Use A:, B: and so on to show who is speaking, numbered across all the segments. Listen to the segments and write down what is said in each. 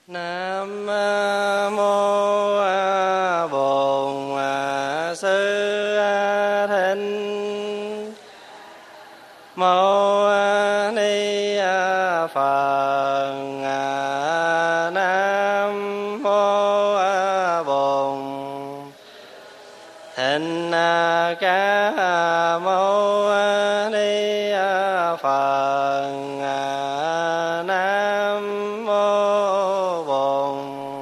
A: Nam mô Bổn Sư Thích Mâu Ni Phật. Nam mô Bổn Thích Ca Mâu Ni Phật. Nam mô Bổn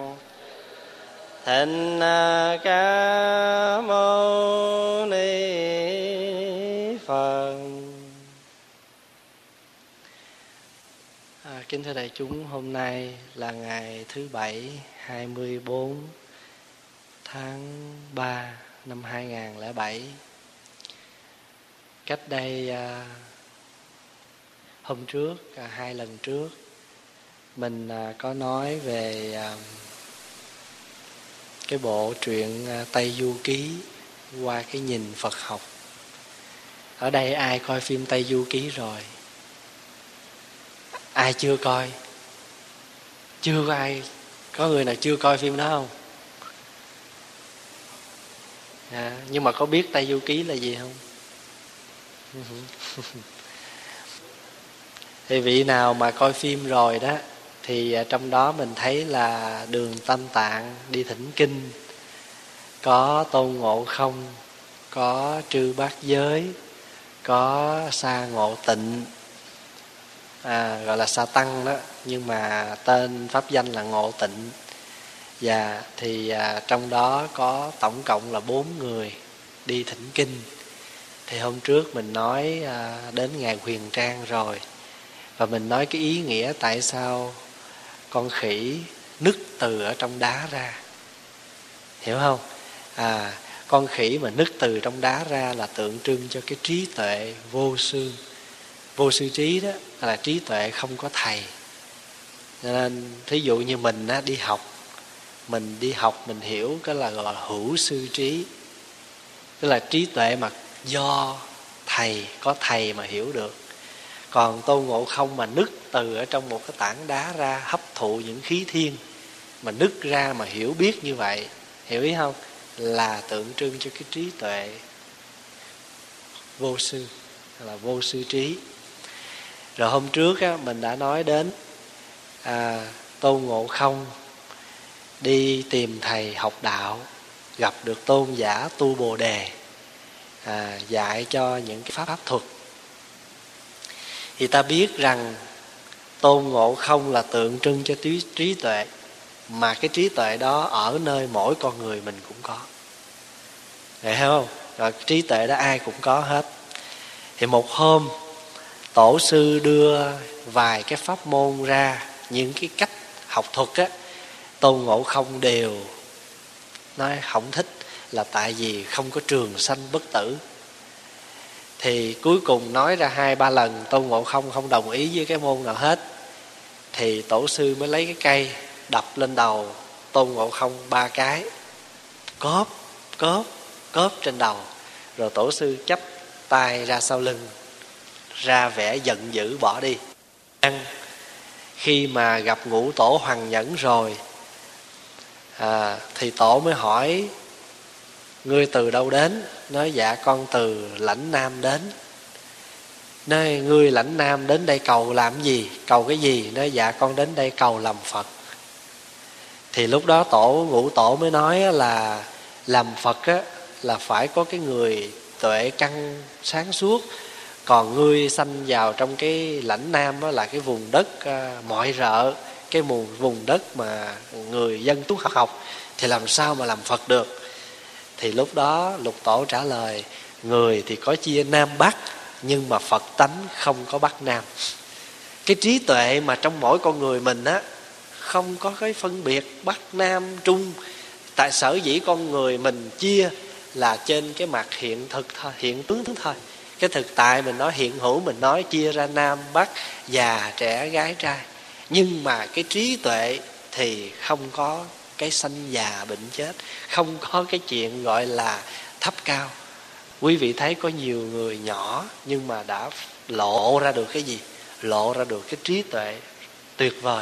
A: Thích Ca Mâu Ni Phật. Kính thưa đại chúng, hôm nay là ngày thứ Bảy 24 tháng 3 năm 2007. Cách đây hôm trước, 2 lần trước, mình có nói về cái bộ truyện Tây Du Ký qua cái nhìn Phật học. Ở đây ai coi phim Tây Du Ký rồi? Ai chưa coi? Chưa có ai, có người nào chưa coi phim đó không? Nhưng mà có biết Tây Du Ký là gì không? Thì vị nào mà coi phim rồi đó, thì trong đó mình thấy là Đường Tam Tạng đi thỉnh kinh, có Tôn Ngộ Không, có Trư Bát Giới, có Sa Ngộ Tịnh, gọi là Sa Tăng đó, nhưng mà tên pháp danh là Ngộ Tịnh. Và thì trong đó có tổng cộng là 4 người đi thỉnh kinh. Thì hôm trước mình nói đến Ngài Huyền Trang rồi, và mình nói cái ý nghĩa tại sao con khỉ nứt từ ở trong đá ra, hiểu không? Con khỉ mà nứt từ trong đá ra là tượng trưng cho cái trí tuệ vô sư. Vô sư trí đó là trí tuệ không có thầy. Cho nên thí dụ như mình đi học, mình hiểu cái là gọi là hữu sư trí, tức là trí tuệ mà do thầy, có thầy mà hiểu được. Còn Tôn Ngộ Không mà nứt từ ở trong một cái tảng đá ra, hấp thụ những khí thiên mà nứt ra mà hiểu biết như vậy, hiểu ý không? Là tượng trưng cho cái trí tuệ vô sư, là vô sư trí. Rồi hôm trước mình đã nói đến Tôn Ngộ Không đi tìm thầy học đạo, gặp được tôn giả Tu Bồ Đề, dạy cho những cái pháp thuật. Thì ta biết rằng Tôn Ngộ Không là tượng trưng cho trí tuệ, mà cái trí tuệ đó ở nơi mỗi con người mình cũng có, hiểu không? Rồi trí tuệ đó ai cũng có hết. Thì một hôm tổ sư đưa vài cái pháp môn ra, những cái cách học thuật á, Tôn Ngộ Không đều nói không thích, là tại vì không có trường sanh bất tử. Thì cuối cùng nói ra 2-3 lần Tôn Ngộ Không không đồng ý với cái môn nào hết. Thì tổ sư mới lấy cái cây đập lên đầu Tôn Ngộ Không 3 cái, cóp trên đầu. Rồi tổ sư chắp tay ra sau lưng, ra vẻ giận dữ bỏ đi. Khi mà gặp Ngũ Tổ Hoằng Nhẫn rồi, thì tổ mới hỏi: ngươi từ đâu đến? Nói: dạ con từ Lãnh Nam đến. Nói: ngươi Lãnh Nam đến đây cầu làm gì? Cầu cái gì? Nói: dạ con đến đây cầu làm Phật. Thì lúc đó Ngũ Tổ mới nói là làm Phật á, là phải có cái người tuệ căn sáng suốt. Còn ngươi sanh vào trong cái Lãnh Nam đó là cái vùng đất mọi rợ, cái vùng đất mà người dân túng học, thì làm sao mà làm Phật được? Thì lúc đó Lục Tổ trả lời: người thì có chia Nam Bắc, nhưng mà Phật tánh không có Bắc Nam. Cái trí tuệ mà trong mỗi con người mình á, không có cái phân biệt Bắc Nam Trung. Tại sở dĩ con người mình chia là trên cái mặt hiện thực thôi, hiện tướng thôi. Cái thực tại mình nói hiện hữu, mình nói chia ra Nam Bắc, già trẻ gái trai. Nhưng mà cái trí tuệ thì không có cái sanh già bệnh chết, không có cái chuyện gọi là thấp cao. Quý vị thấy có nhiều người nhỏ nhưng mà đã lộ ra được cái gì? Lộ ra được cái trí tuệ tuyệt vời.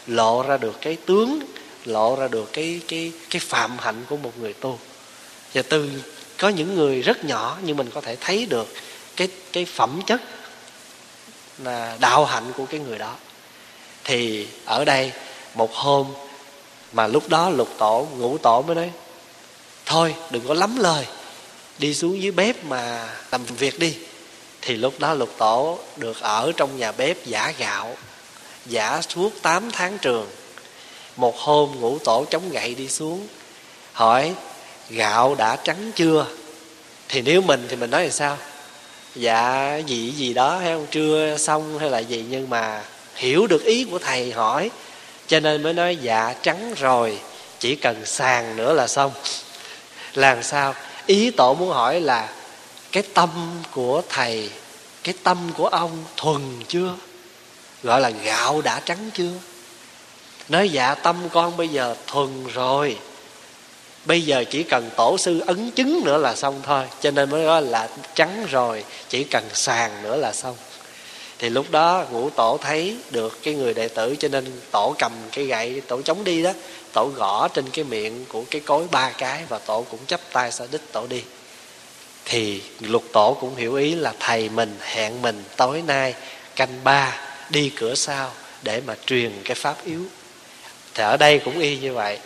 A: lộ ra được cái tướng, lộ ra được cái phạm hạnh của một người tu. Và từ có những người rất nhỏ nhưng mình có thể thấy được cái phẩm chất là đạo hạnh của cái người đó. Thì ở đây một hôm mà lúc đó Lục Tổ, Ngũ Tổ mới nói thôi đừng có lắm lời, đi xuống dưới bếp mà làm việc đi. Thì lúc đó Lục Tổ được ở trong nhà bếp giã gạo, giã suốt 8 tháng trường. Một hôm Ngũ Tổ chống gậy đi xuống, hỏi gạo đã trắng chưa? Thì nếu mình thì mình nói là sao? Dạ gì đó hay không, chưa xong hay là gì. Nhưng mà hiểu được ý của thầy hỏi, cho nên mới nói dạ trắng rồi, chỉ cần sàn nữa là xong. Làm sao? Ý Tổ muốn hỏi là cái tâm của thầy, cái tâm của ông thuần chưa? Gọi là gạo đã trắng chưa? Nói dạ tâm con bây giờ thuần rồi, bây giờ chỉ cần tổ sư ấn chứng nữa là xong thôi. Cho nên mới nói là trắng rồi, chỉ cần sàn nữa là xong. Thì lúc đó Ngũ Tổ thấy được cái người đệ tử, cho nên Tổ cầm cái gậy, Tổ chống đi đó, Tổ gõ trên cái miệng của cái cối 3 cái, và Tổ cũng chắp tay sa đích Tổ đi. Thì Lục Tổ cũng hiểu ý là thầy mình hẹn mình tối nay canh 3 đi cửa sau để mà truyền cái pháp yếu. Thì ở đây cũng y như vậy.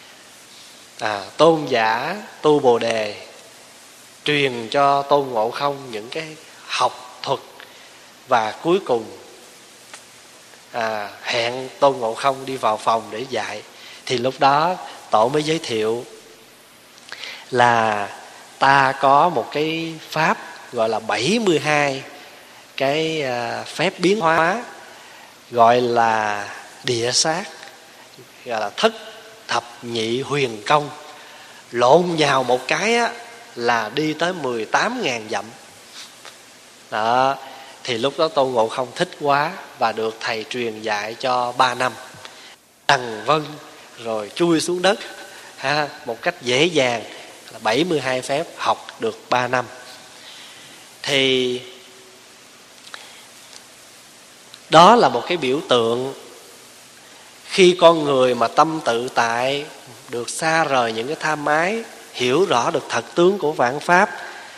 A: Tôn giả tu Bồ Đề truyền cho Tôn Ngộ Không những cái học thuật, và cuối cùng hẹn Tôn Ngộ Không đi vào phòng để dạy. Thì lúc đó Tổ mới giới thiệu là ta có một cái pháp gọi là 72 cái phép biến hóa, gọi là địa sát, gọi là thất thập nhị huyền công. Lộn nhào một cái á, là đi tới 18.000 dặm đó. Thì lúc đó Tôn Ngộ Không thích quá, và được thầy truyền dạy cho 3 năm. Đằng vân rồi chui xuống đất một cách dễ dàng, là 72 phép học được 3 năm. Thì đó là một cái biểu tượng khi con người mà tâm tự tại, được xa rời những cái tham ái, hiểu rõ được thật tướng của vạn pháp.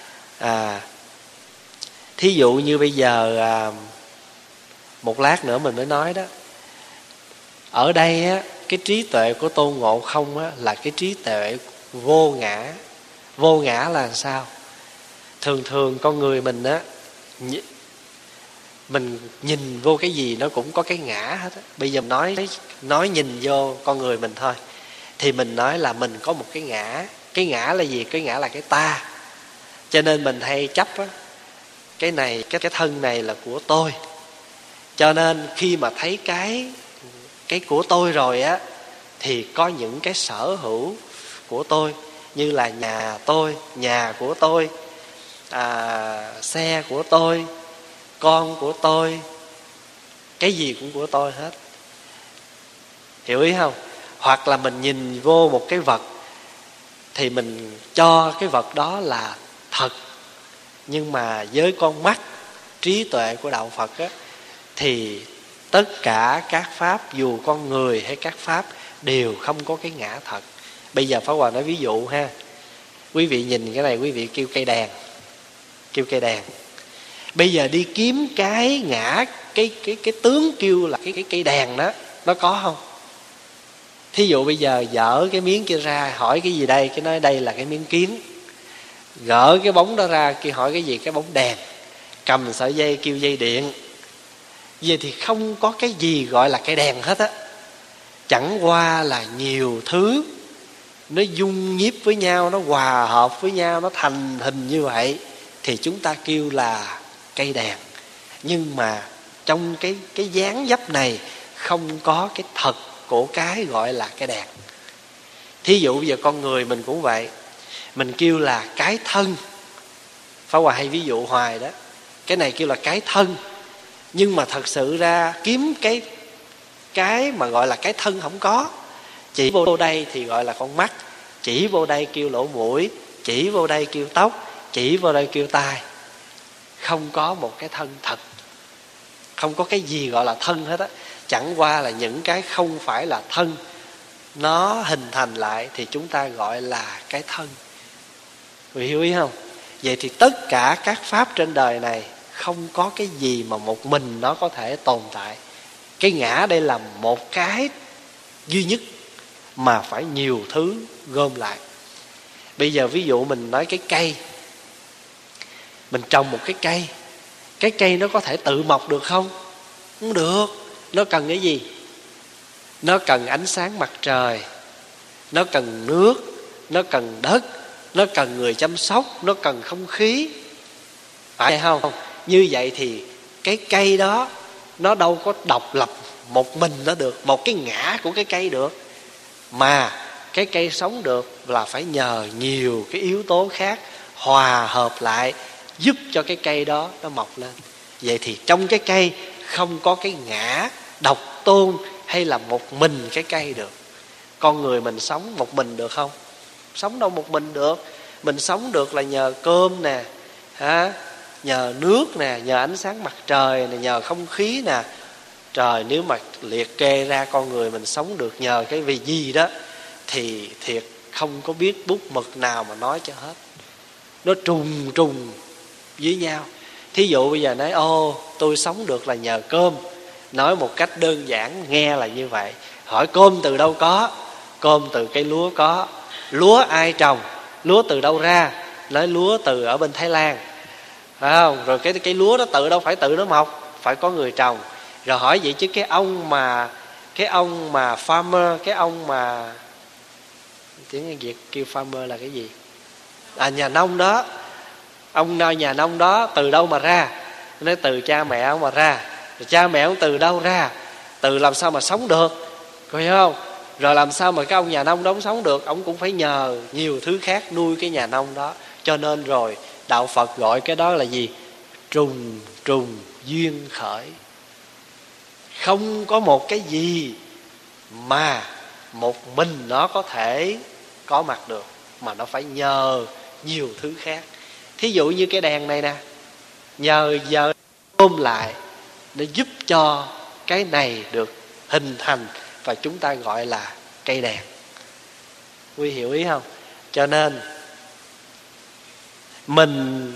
A: Thí dụ như bây giờ một lát nữa mình mới nói đó, ở đây á, cái trí tuệ của Tôn Ngộ Không á, là cái trí tuệ vô ngã. Vô ngã là sao? Thường thường con người mình á, mình nhìn vô cái gì nó cũng có cái ngã hết á. Bây giờ nói nhìn vô con người mình thôi, thì mình nói là mình có một cái ngã. Cái ngã là gì? Cái ngã là cái ta. Cho nên mình hay chấp á, cái này, cái thân này là của tôi. Cho nên khi mà thấy cái của tôi rồi á, thì có những cái sở hữu của tôi, như là nhà tôi, nhà của tôi, xe của tôi, con của tôi, cái gì cũng của tôi hết. Hiểu ý không? Hoặc là mình nhìn vô một cái vật thì mình cho cái vật đó là thật. Nhưng mà với con mắt trí tuệ của đạo Phật á, thì tất cả các pháp, dù con người hay các pháp, đều không có cái ngã thật. Bây giờ Pháp Hòa nói ví dụ ha. Quý vị nhìn cái này, quý vị kêu cây đèn. Kêu cây đèn. Bây giờ đi kiếm cái ngã, cái tướng kêu là cái cây đèn đó, nó có không? Thí dụ bây giờ dở cái miếng kia ra, hỏi cái gì đây? Cái nói đây là cái miếng kiến. Gỡ cái bóng đó ra, kia hỏi cái gì? Cái bóng đèn. Cầm sợi dây kêu dây điện. Vậy thì không có cái gì gọi là cây đèn hết á. Chẳng qua là nhiều thứ nó dung nhiếp với nhau, nó hòa hợp với nhau, nó thành hình như vậy, thì chúng ta kêu là cây đèn. Nhưng mà trong cái dáng dấp này không có cái thật của cái gọi là cái đèn. Thí dụ bây giờ con người mình cũng vậy, mình kêu là cái thân. Pháp Hòa hay ví dụ hoài đó, cái này kêu là cái thân. Nhưng mà thật sự ra kiếm cái mà gọi là cái thân không có. Chỉ vô đây thì gọi là con mắt, chỉ vô đây kêu lỗ mũi, chỉ vô đây kêu tóc, chỉ vô đây kêu tai. Không có một cái thân thật, không có cái gì gọi là thân hết á. chẳng qua là những cái không phải là thân, nó hình thành lại thì chúng ta gọi là cái thân. Quý hiểu ý không? Vậy thì tất cả các pháp trên đời này không có cái gì mà một mình nó có thể tồn tại. Cái ngã đây là một cái duy nhất mà phải nhiều thứ gom lại. Bây giờ ví dụ mình nói cái cây, mình trồng một cái cây nó có thể tự mọc được không? Không được. Nó cần cái gì? Nó cần ánh sáng mặt trời, nó cần nước, nó cần đất, nó cần người chăm sóc, nó cần không khí, phải không? Như vậy thì cái cây đó nó đâu có độc lập một mình nó được, một cái ngã của cái cây được. Mà cái cây sống được là phải nhờ nhiều cái yếu tố khác hòa hợp lại giúp cho cái cây đó nó mọc lên. Vậy thì trong cái cây không có cái ngã độc tôn hay là một mình cái cây được. Con người mình sống một mình được không? Sống đâu một mình được. Mình sống được là nhờ cơm nè, nhờ nước nè, nhờ ánh sáng mặt trời nè, nhờ không khí nè. Trời, nếu mà liệt kê ra con người mình sống được nhờ cái vì gì đó thì thiệt không có biết bút mực nào mà nói cho hết. Nó trùng trùng với nhau. Thí dụ bây giờ nói tôi sống được là nhờ cơm, nói một cách đơn giản nghe là như vậy. Hỏi cơm từ đâu có? Cơm từ cây lúa có. Lúa ai trồng? Lúa từ đâu ra? Nói lúa từ ở bên Thái Lan, phải không? Rồi cái lúa đó đâu phải tự nó mọc, phải có người trồng. Rồi hỏi vậy chứ cái ông mà farmer, cái ông mà tiếng Việt kêu farmer là cái gì? Nhà nông đó. Ông nhà nông đó từ đâu mà ra? Nói từ cha mẹ ông mà ra. Rồi cha mẹ ông từ đâu ra? Từ làm sao mà sống được, có hiểu không? Rồi làm sao mà cái ông nhà nông đó ông sống được? Ông cũng phải nhờ nhiều thứ khác nuôi cái nhà nông đó. Cho nên rồi đạo Phật gọi cái đó là gì? Trùng trùng duyên khởi. Không có một cái gì mà một mình nó có thể có mặt được, mà nó phải nhờ nhiều thứ khác. Thí dụ như cái đèn này nè, nhờ giờ ôm lại nó giúp cho cái này được hình thành, và chúng ta gọi là cây đèn. Quý hiểu ý không? Cho nên mình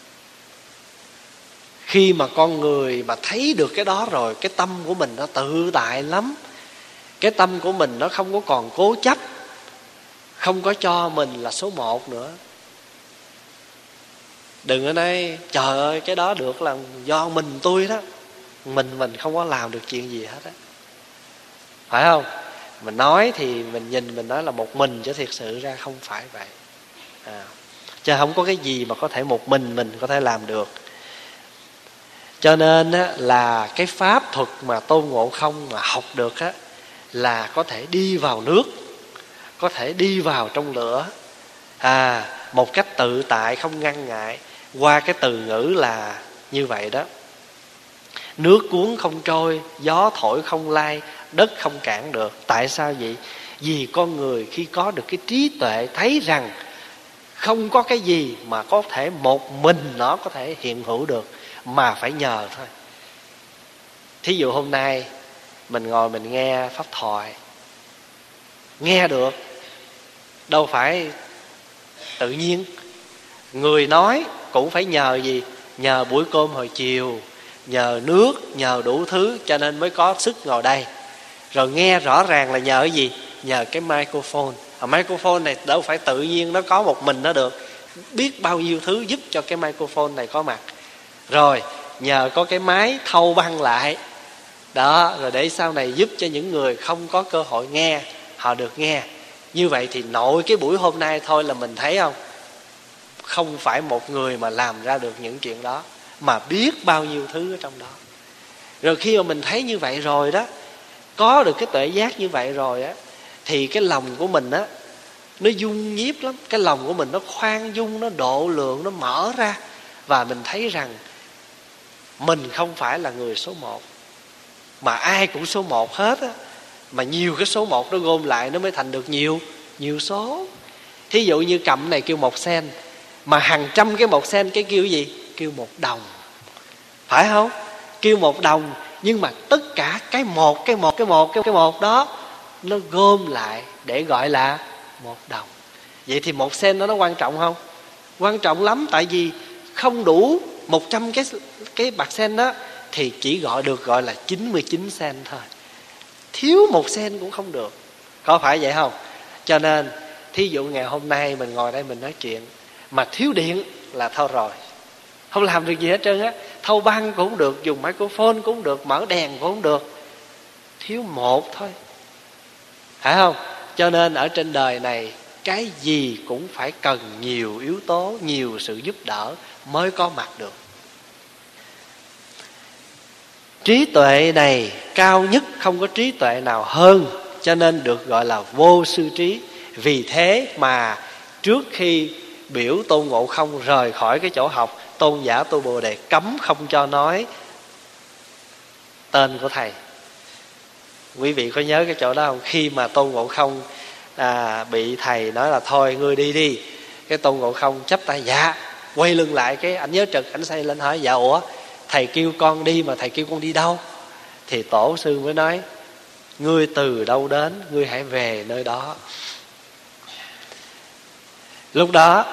A: khi mà con người mà thấy được cái đó rồi, cái tâm của mình nó tự tại lắm. Cái tâm của mình nó không có còn cố chấp, không có cho mình là số một nữa. Đừng có nói trời ơi cái đó được là do mình tôi đó, mình không có làm được chuyện gì hết á, phải không? Mình nói thì mình nhìn mình nói là một mình, chứ thiệt sự ra không phải vậy. Chứ không có cái gì mà có thể một mình có thể làm được. Cho nên á, là cái pháp thuật mà Tôn Ngộ Không mà học được á, là có thể đi vào nước, có thể đi vào trong lửa, một cách tự tại không ngăn ngại. Qua cái từ ngữ là như vậy đó. Nước cuốn không trôi, gió thổi không lai, đất không cản được. Tại sao vậy? Vì con người khi có được cái trí tuệ thấy rằng không có cái gì mà có thể một mình nó có thể hiện hữu được, mà phải nhờ thôi. Thí dụ hôm nay mình ngồi mình nghe pháp thoại, nghe được đâu phải tự nhiên. Người nói cũng phải nhờ gì? Nhờ buổi cơm hồi chiều, nhờ nước, nhờ đủ thứ, cho nên mới có sức ngồi đây. Rồi nghe rõ ràng là nhờ cái gì? Nhờ cái microphone. Microphone này đâu phải tự nhiên nó có một mình nó được, biết bao nhiêu thứ giúp cho cái microphone này có mặt. Rồi nhờ có cái máy thâu băng lại đó, rồi để sau này giúp cho những người không có cơ hội nghe, họ được nghe. Như vậy thì nội cái buổi hôm nay thôi là mình thấy không phải một người mà làm ra được những chuyện đó, mà biết bao nhiêu thứ ở trong đó. Rồi khi mà mình thấy như vậy rồi đó, có được cái tuệ giác như vậy rồi á, thì cái lòng của mình á, nó dung nhiếp lắm. Cái lòng của mình nó khoan dung, nó độ lượng, nó mở ra. Và mình thấy rằng mình không phải là người số một, mà ai cũng số một hết á. Mà nhiều cái số một nó gom lại nó mới thành được nhiều số. Thí dụ như cầm này kêu 1 sen, mà hàng trăm cái 1 sen cái kêu gì? Kêu 1 đồng, phải không? Kêu 1 đồng. Nhưng mà tất cả cái một đó nó gom lại để gọi là 1 đồng. Vậy thì 1 sen đó nó quan trọng không? Quan trọng lắm. Tại vì không đủ 100 cái bạc sen đó thì chỉ gọi là 99 sen thôi. Thiếu 1 sen cũng không được. Có phải vậy không? Cho nên thí dụ ngày hôm nay mình ngồi đây mình nói chuyện mà thiếu điện là thôi rồi, không làm được gì hết trơn á. Thâu băng cũng không được, dùng microphone cũng không được, mở đèn cũng không được. Thiếu 1 thôi, phải không? Cho nên ở trên đời này cái gì cũng phải cần nhiều yếu tố, nhiều sự giúp đỡ mới có mặt được. Trí tuệ này cao nhất, không có trí tuệ nào hơn, cho nên được gọi là vô sư trí. Vì thế mà trước khi biểu Tôn Ngộ Không rời khỏi cái chỗ học, Tôn giả Tu Bồ Đề cấm không cho nói tên của thầy. Quý vị có nhớ cái chỗ đó không? Khi mà Tôn Ngộ Không bị thầy nói là thôi ngươi đi đi, cái Tôn Ngộ Không chắp tay dạ, quay lưng lại, cái ảnh nhớ trực, ảnh xây lên hỏi dạ ủa thầy kêu con đi mà thầy kêu con đi đâu? Thì tổ sư mới nói ngươi từ đâu đến, ngươi hãy về nơi đó. Lúc đó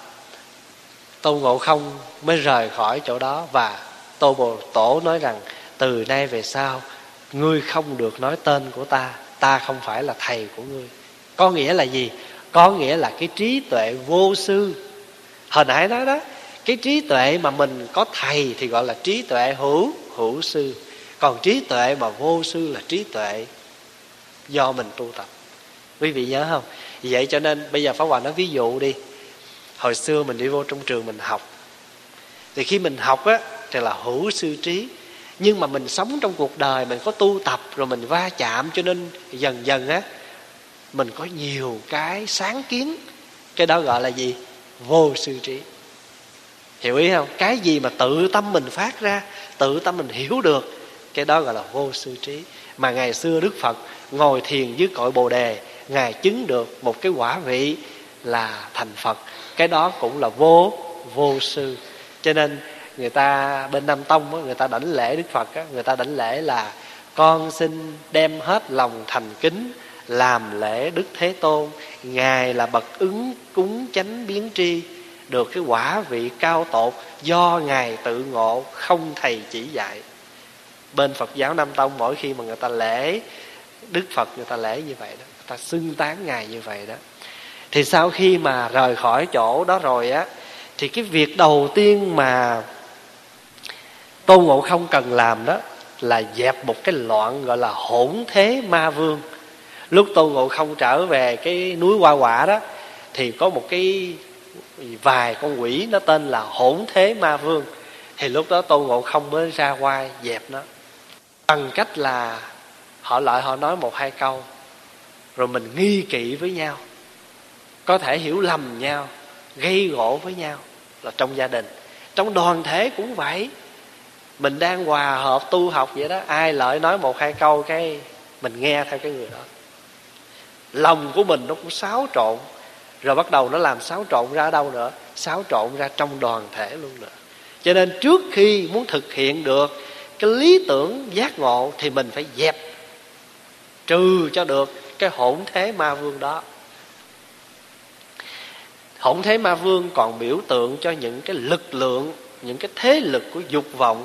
A: Tôn Ngộ Không mới rời khỏi chỗ đó. Và Tổ nói rằng từ nay về sau ngươi không được nói tên của ta, ta không phải là thầy của ngươi. Có nghĩa là gì? Có nghĩa là cái trí tuệ vô sư. Hồi nãy nói đó, cái trí tuệ mà mình có thầy thì gọi là trí tuệ hữu sư. Còn trí tuệ mà vô sư là trí tuệ do mình tu tập. Quý vị nhớ không? Vậy cho nên bây giờ Pháp Hòa nói ví dụ đi. Hồi xưa mình đi vô trong trường mình học, thì khi mình học á thì là hữu sư trí. Nhưng mà mình sống trong cuộc đời, mình có tu tập rồi mình va chạm, cho nên dần dần á mình có nhiều cái sáng kiến. Cái đó gọi là gì? Vô sư trí. Hiểu ý không? Cái gì mà tự tâm mình phát ra, tự tâm mình hiểu được, cái đó gọi là vô sư trí. Mà ngày xưa Đức Phật ngồi thiền dưới cội Bồ Đề, Ngài chứng được một cái quả vị là thành Phật. Cái đó cũng là vô sư. Cho nên người ta bên Nam Tông á, người ta đảnh lễ Đức Phật á, người ta đảnh lễ là con xin đem hết lòng thành kính làm lễ Đức Thế Tôn. Ngài là bậc ứng cúng chánh biến tri, được cái quả vị cao tột do Ngài tự ngộ, không thầy chỉ dạy. Bên Phật giáo Nam Tông mỗi khi mà người ta lễ Đức Phật, người ta lễ như vậy đó, người ta xưng tán Ngài như vậy đó. Thì sau khi mà rời khỏi chỗ đó rồi á, thì cái việc đầu tiên mà Tôn Ngộ Không cần làm đó là dẹp một cái loạn gọi là hỗn thế ma vương. Lúc Tôn Ngộ Không trở về cái núi Hoa Quả đó, thì có một cái vài con quỷ nó tên là hỗn thế ma vương. Thì lúc đó Tôn Ngộ Không mới ra oai dẹp nó, bằng cách là họ nói 1-2 câu rồi mình nghi kỵ với nhau, có thể hiểu lầm nhau, gây gổ với nhau. Là trong gia đình, trong đoàn thể cũng vậy. Mình đang hòa hợp tu học vậy đó, ai lợi nói 1-2 câu cái mình nghe theo cái người đó, lòng của mình nó cũng xáo trộn. Rồi bắt đầu nó làm xáo trộn ra ở đâu nữa? Xáo trộn ra trong đoàn thể luôn nữa. Cho nên trước khi muốn thực hiện được cái lý tưởng giác ngộ thì mình phải dẹp trừ cho được cái hỗn thế ma vương đó. Hỗn thế ma vương còn biểu tượng cho những cái lực lượng, những cái thế lực của dục vọng,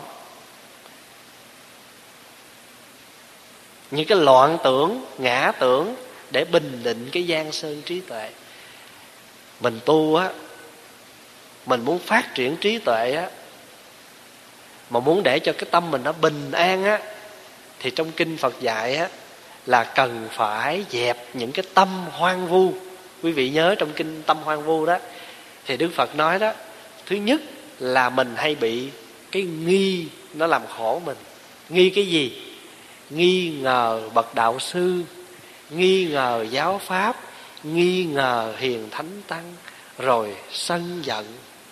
A: những cái loạn tưởng, ngã tưởng, để bình định cái giang sơn trí tuệ. Mình tu á, mình muốn phát triển trí tuệ á, mà muốn để cho cái tâm mình nó bình an á, thì trong kinh Phật dạy á là cần phải dẹp những cái tâm hoang vu. Quý vị nhớ trong kinh Tâm Hoang Vu đó, thì Đức Phật nói đó, thứ nhất là mình hay bị cái nghi nó làm khổ mình. Nghi cái gì? Nghi ngờ bậc đạo sư, nghi ngờ giáo pháp, nghi ngờ hiền thánh tăng, rồi sân giận.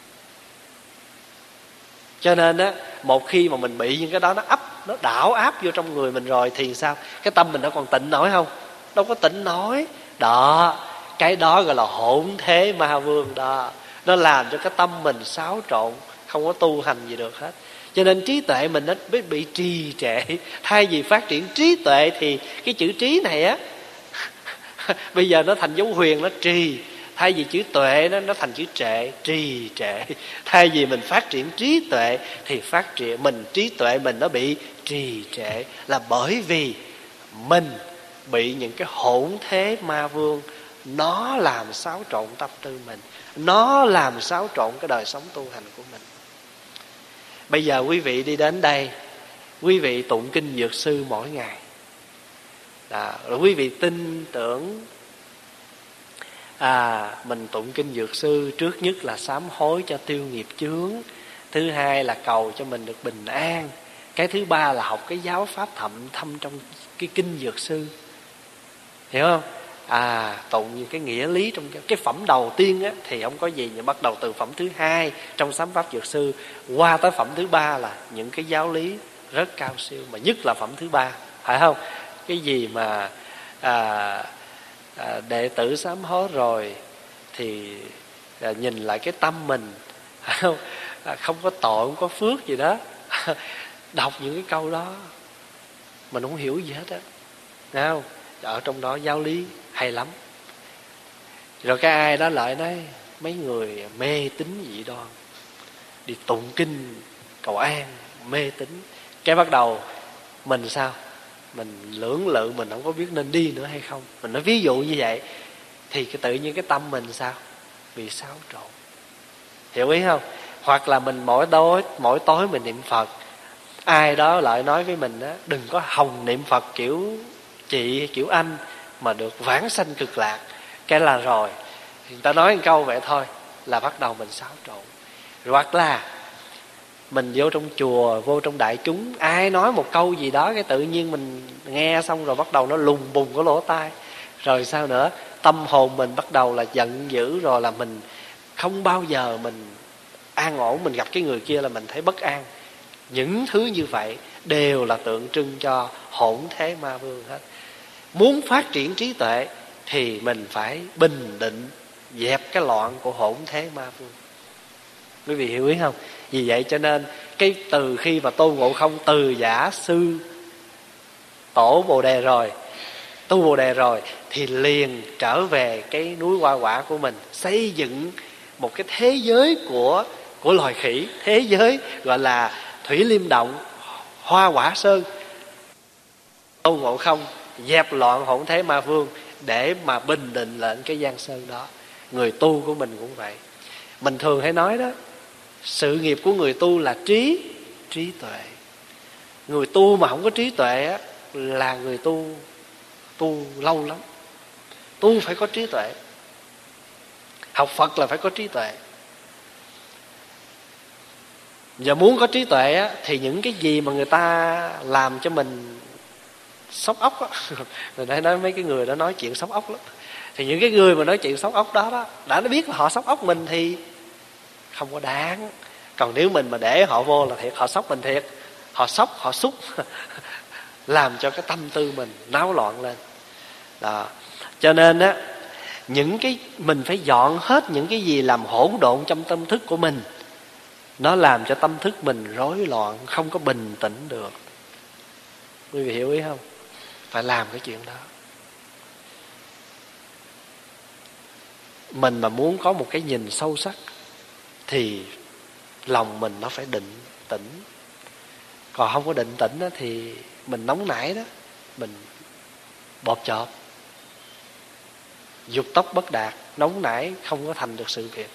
A: Cho nên á, một khi mà mình bị những cái đó nó đảo áp vô trong người mình rồi thì sao? Cái tâm mình nó còn tịnh nổi không? Đâu có tịnh nổi. Đó, cái đó gọi là hỗn thế ma vương đó. Nó làm cho cái tâm mình xáo trộn, không có tu hành gì được hết. Cho nên trí tuệ mình nó bị trì trệ. Thay vì phát triển trí tuệ thì cái chữ trí này á bây giờ nó thành dấu huyền, nó trì. Thay vì chữ tuệ nó thành chữ trệ, trì trệ. Thay vì mình phát triển trí tuệ thì phát triển trí tuệ mình nó bị trì trệ, là bởi vì mình bị những cái hỗn thế ma vương nó làm xáo trộn tâm tư mình, nó làm xáo trộn cái đời sống tu hành của mình. Bây giờ quý vị đi đến đây, quý vị tụng kinh Dược Sư mỗi ngày. Rồi quý vị tin tưởng mình tụng kinh Dược Sư, trước nhất là sám hối cho tiêu nghiệp chướng, thứ hai là cầu cho mình được bình an, cái thứ ba là học cái giáo pháp thâm trong cái kinh Dược Sư, hiểu không? Tụng những cái nghĩa lý trong cái phẩm đầu tiên á, thì không có gì, nhưng bắt đầu từ phẩm thứ hai trong sám pháp Dược Sư qua tới phẩm thứ ba là những cái giáo lý rất cao siêu, mà nhất là phẩm thứ ba, phải không? Cái gì mà đệ tử sám hối rồi thì nhìn lại cái tâm mình, phải không? Không có tội, không có phước gì đó. Đọc những cái câu đó mình không hiểu gì hết á, thấy không? Ở trong đó giáo lý hay lắm. Rồi cái ai đó lại nói mấy người mê tín dị đoan, đi tụng kinh cầu an, mê tín. Cái bắt đầu mình sao? Mình lưỡng lự, mình không có biết nên đi nữa hay không. Mình nói ví dụ như vậy thì tự nhiên cái tâm mình sao? Bị xáo trộn. Hiểu ý không? Hoặc là mình mỗi tối mình niệm Phật, ai đó lại nói với mình á, đừng có hòng niệm Phật kiểu chị kiểu anh mà được vãng sanh cực lạc. Cái là rồi người ta nói một câu vậy thôi là bắt đầu mình xáo trộn. Hoặc là mình vô trong chùa, vô trong đại chúng, ai nói một câu gì đó cái tự nhiên mình nghe xong rồi bắt đầu nó lùng bùng cái lỗ tai. Rồi sao nữa? Tâm hồn mình bắt đầu là giận dữ, rồi là mình không bao giờ mình an ổn, mình gặp cái người kia là mình thấy bất an. Những thứ như vậy đều là tượng trưng cho hỗn thế ma vương hết. Muốn phát triển trí tuệ thì mình phải bình định, dẹp cái loạn của hỗn thế ma vương. Quý vị hiểu ý không? Vì vậy cho nên cái từ khi mà Tôn Ngộ Không từ giả sư tổ Bồ Đề rồi, tu Bồ Đề rồi, thì liền trở về cái núi Hoa Quả của mình, xây dựng một cái thế giới của loài khỉ, thế giới gọi là Thủy Liêm Động, Hoa Quả Sơn. Tôn Ngộ Không dẹp loạn hỗn thế ma vương để mà bình định lên cái Giang Sơn đó. Người tu của mình cũng vậy. Mình thường hay nói đó, sự nghiệp của người tu là trí tuệ. Người tu mà không có trí tuệ á, là người tu lâu lắm. Tu phải có trí tuệ. Học Phật là phải có trí tuệ. Giờ muốn có trí tuệ á, thì những cái gì mà người ta làm cho mình sốc óc á, người ta nói mấy cái người đó nói chuyện sốc óc lắm. Thì những cái người mà nói chuyện sốc óc đó đã biết là họ sốc óc mình thì không có đáng. Còn nếu mình mà để họ vô là thiệt, họ sốc mình thiệt. Họ sốc, họ xúc làm cho cái tâm tư mình náo loạn lên đó. Cho nên á, những cái mình phải dọn hết những cái gì làm hỗn độn trong tâm thức của mình. Nó làm cho tâm thức mình rối loạn, không có bình tĩnh được. Quý vị hiểu ý không? Phải làm cái chuyện đó. Mình mà muốn có một cái nhìn sâu sắc thì lòng mình nó phải định tĩnh. Còn không có định tĩnh đó, thì mình nóng nảy đó, mình bộp chộp, dục tốc bất đạt, nóng nảy không có thành được sự việc.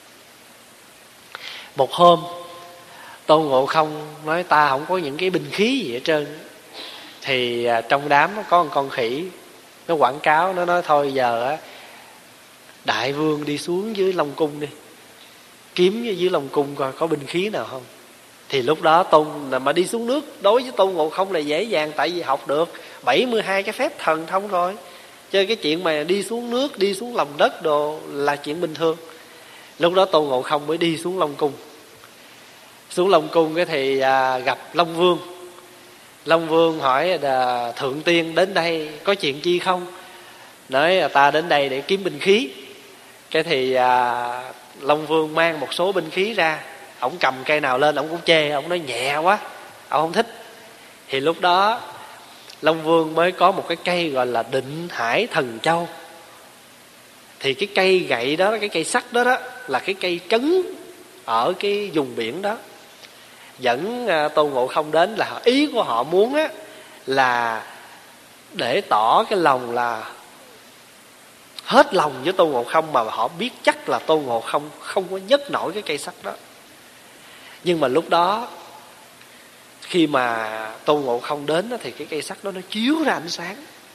A: Một hôm Tôn Ngộ Không nói ta không có những cái binh khí gì hết trơn. Thì trong đám có một con khỉ, nó quảng cáo, nó nói thôi giờ á, đại vương đi xuống dưới Long Cung đi, kiếm dưới Long Cung coi có binh khí nào không. Thì lúc đó mà đi xuống nước đối với Tôn Ngộ Không là dễ dàng, tại vì học được 72 cái phép thần thông rồi. Chứ cái chuyện mà đi xuống nước, đi xuống lòng đất đồ là chuyện bình thường. Lúc đó Tôn Ngộ Không mới đi xuống Long Cung. Xuống Long Cung cái thì gặp Long Vương. Long Vương hỏi thượng tiên đến đây có chuyện chi không? Nói ta đến đây để kiếm binh khí. Cái thì Long Vương mang một số binh khí ra, ổng cầm cây nào lên ổng cũng chê, ổng nói nhẹ quá, ổng không thích. Thì lúc đó Long Vương mới có một cái cây gọi là Định Hải Thần Châu. Thì cái cây gậy đó, cái cây sắt đó là cái cây trấn ở cái vùng biển đó. Dẫn Tôn Ngộ Không đến là ý của họ muốn á, là để tỏ cái lòng là hết lòng với Tôn Ngộ Không, mà họ biết chắc là Tôn Ngộ Không không có nhấc nổi cái cây sắt đó. Nhưng mà lúc đó khi mà Tôn Ngộ Không đến thì cái cây sắt đó nó chiếu ra ánh sáng.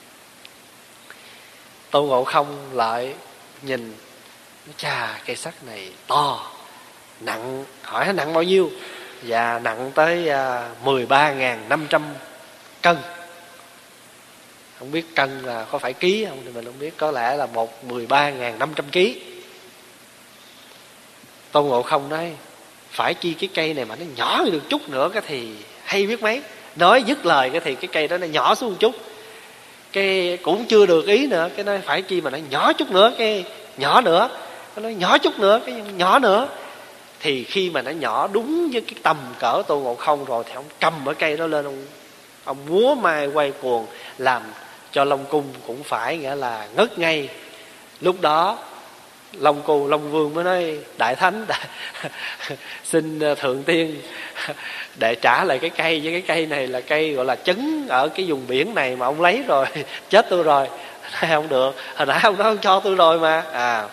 A: Tôn Ngộ Không lại nhìn, chà, cây sắt này to, nặng. Hỏi nó nặng bao nhiêu? Dạ nặng tới 13.500 cân. Không biết cân là có phải ký không thì mình không biết, có lẽ là 13.500 ký. Tôn Ngộ Không nói, phải chi cái cây này mà nó nhỏ được chút nữa cái thì hay biết mấy. Nói dứt lời cái thì cái cây đó nó nhỏ xuống một chút, cái cũng chưa được ý nữa, cái nói phải chi mà nó nhỏ chút nữa, cái nhỏ nữa, nó nói nhỏ chút nữa, cái nhỏ nữa. Thì khi mà nó nhỏ đúng với cái tầm cỡ Tôn Ngộ Không rồi thì ông cầm cái cây đó lên, ông múa mai quay cuồng, làm cho Long Cung cũng phải nghĩa là ngất ngay. Lúc đó Long Vương mới nói, đại thánh xin thượng tiên để trả lại cái cây, với cái cây này là cây gọi là trấn ở cái vùng biển này mà ông lấy rồi, chết tôi rồi. Không được, hồi nãy ông nói ông cho tôi rồi mà.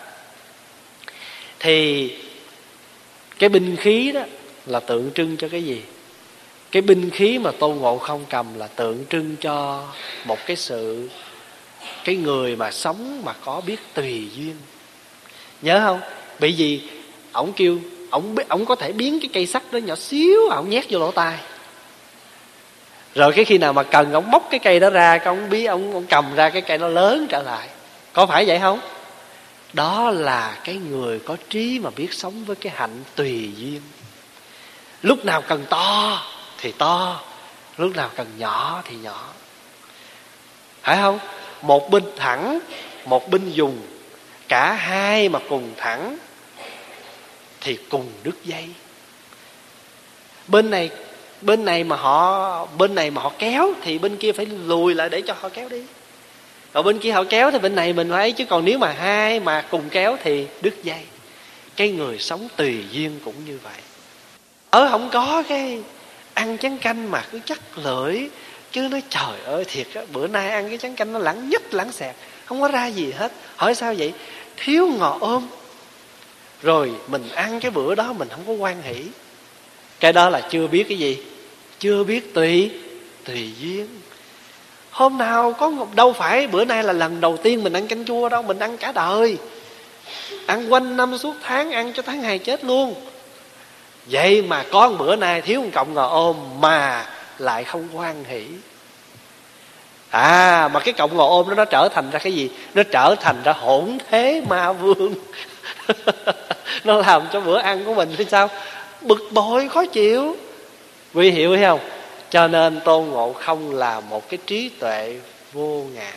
A: Thì cái binh khí đó là tượng trưng cho cái gì? Cái binh khí mà Tôn Ngộ Không cầm là tượng trưng cho một cái sự, cái người mà sống mà có biết tùy duyên. Nhớ không? Bởi vì ổng kêu ổng có thể biến cái cây sắt đó nhỏ xíu, ổng nhét vô lỗ tai. Rồi cái khi nào mà cần ổng móc cái cây đó ra, ổng cầm ra cái cây nó lớn trở lại. Có phải vậy không? Đó là cái người có trí mà biết sống với cái hạnh tùy duyên. Lúc nào cần to thì to, lúc nào cần nhỏ thì nhỏ. Phải không? Một binh thẳng, một binh dùng, cả hai mà cùng thẳng thì cùng đứt dây. Bên này mà họ kéo thì bên kia phải lùi lại để cho họ kéo đi. Rồi bên kia họ kéo thì bên này mình phải, chứ còn nếu mà hai mà cùng kéo thì đứt dây. Cái người sống tùy duyên cũng như vậy. Không có cái ăn chén canh mà cứ chắc lưỡi, chứ nói trời ơi thiệt á, bữa nay ăn cái chén canh nó lãng nhất lãng xẹt, không có ra gì hết. Hỏi sao vậy? Thiếu ngò ôm. Rồi mình ăn cái bữa đó mình không có hoan hỷ. Cái đó là chưa biết cái gì? Chưa biết tùy duyên. Hôm nào có, đâu phải bữa nay là lần đầu tiên mình ăn canh chua đâu, mình ăn cả đời, ăn quanh năm suốt tháng, ăn cho tháng ngày chết luôn. Vậy mà có một bữa nay thiếu một cọng ngò ôm mà lại không hoan hỷ. Mà cái cọng ngò ôm đó nó trở thành ra cái gì? Nó trở thành ra hỗn thế ma vương. Nó làm cho bữa ăn của mình thì sao? Bực bội, khó chịu. Quý hiểu hay không? Cho nên Tôn Ngộ Không là một cái trí tuệ vô ngã.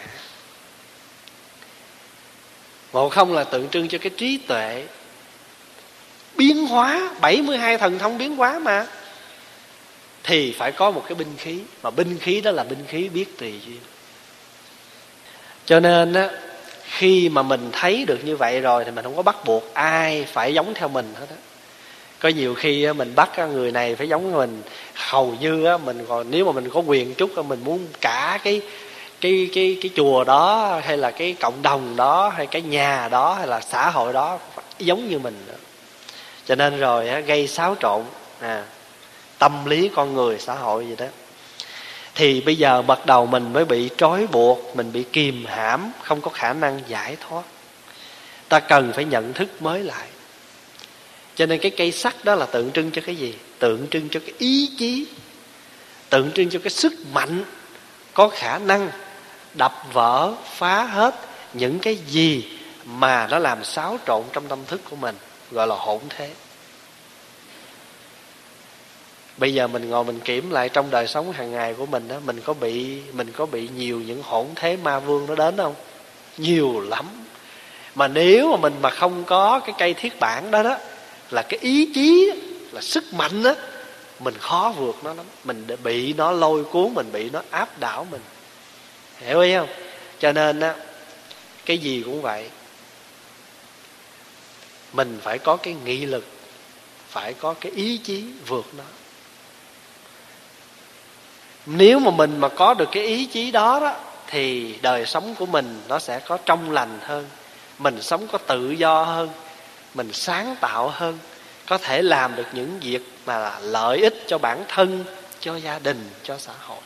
A: Ngộ Không là tượng trưng cho cái trí tuệ biến hóa, 72 thần thông biến hóa mà. Thì phải có một cái binh khí, mà binh khí đó là binh khí biết tùy duyên. Cho nên á, khi mà mình thấy được như vậy rồi thì mình không có bắt buộc ai phải giống theo mình hết á. Có nhiều khi mình bắt người này phải giống mình, hầu như á mình còn, nếu mà mình có quyền chút mình muốn cả cái chùa đó, hay là cái cộng đồng đó, hay cái nhà đó, hay là xã hội đó giống như mình nữa. Cho nên rồi gây xáo trộn tâm lý con người, xã hội gì đó. Thì bây giờ bắt đầu mình mới bị trói buộc, mình bị kìm hãm, không có khả năng giải thoát. Ta cần phải nhận thức mới lại. Cho nên cái cây sắt đó là tượng trưng cho cái gì? Tượng trưng cho cái ý chí, tượng trưng cho cái sức mạnh, có khả năng đập vỡ, phá hết những cái gì mà nó làm xáo trộn trong tâm thức của mình, gọi là hỗn thế. Bây giờ mình ngồi mình kiểm lại trong đời sống hàng ngày của mình đó, mình có bị nhiều những hỗn thế ma vương nó đến không? Nhiều lắm. Mà nếu mà mình mà không có cái cây thiết bản đó đó, là cái ý chí là sức mạnh á, mình khó vượt nó lắm. Mình bị nó lôi cuốn, mình bị nó áp đảo mình. Hiểu ý không? Cho nên á, cái gì cũng vậy, mình phải có cái nghị lực, phải có cái ý chí vượt nó. Nếu mà mình mà có được cái ý chí đó đó, thì đời sống của mình nó sẽ có trong lành hơn, mình sống có tự do hơn, mình sáng tạo hơn, có thể làm được những việc mà là lợi ích cho bản thân, cho gia đình, cho xã hội.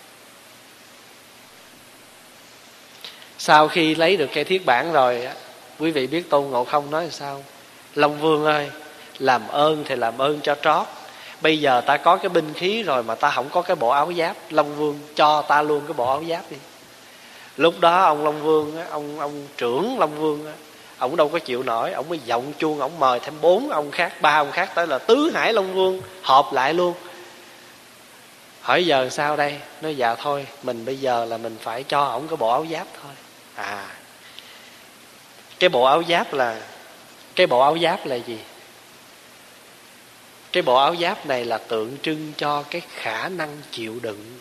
A: Sau khi lấy được cây thiết bản rồi á, quý vị biết Tôn Ngộ Không nói sao? Long Vương ơi, làm ơn thì làm ơn cho trót. Bây giờ ta có cái binh khí rồi mà ta không có cái bộ áo giáp. Long Vương cho ta luôn cái bộ áo giáp đi. Lúc đó ông Long Vương á, ông trưởng Long Vương á, ông đâu có chịu nổi. Ông mới giọng chuông, ông mời thêm 4 ông khác, 3 ông khác tới là tứ hải Long Vương họp lại luôn. Hỏi giờ sao đây? Nói dạ thôi, mình bây giờ là mình phải cho ổng cái bộ áo giáp thôi. Cái bộ áo giáp là gì? Cái bộ áo giáp này là tượng trưng cho cái khả năng chịu đựng.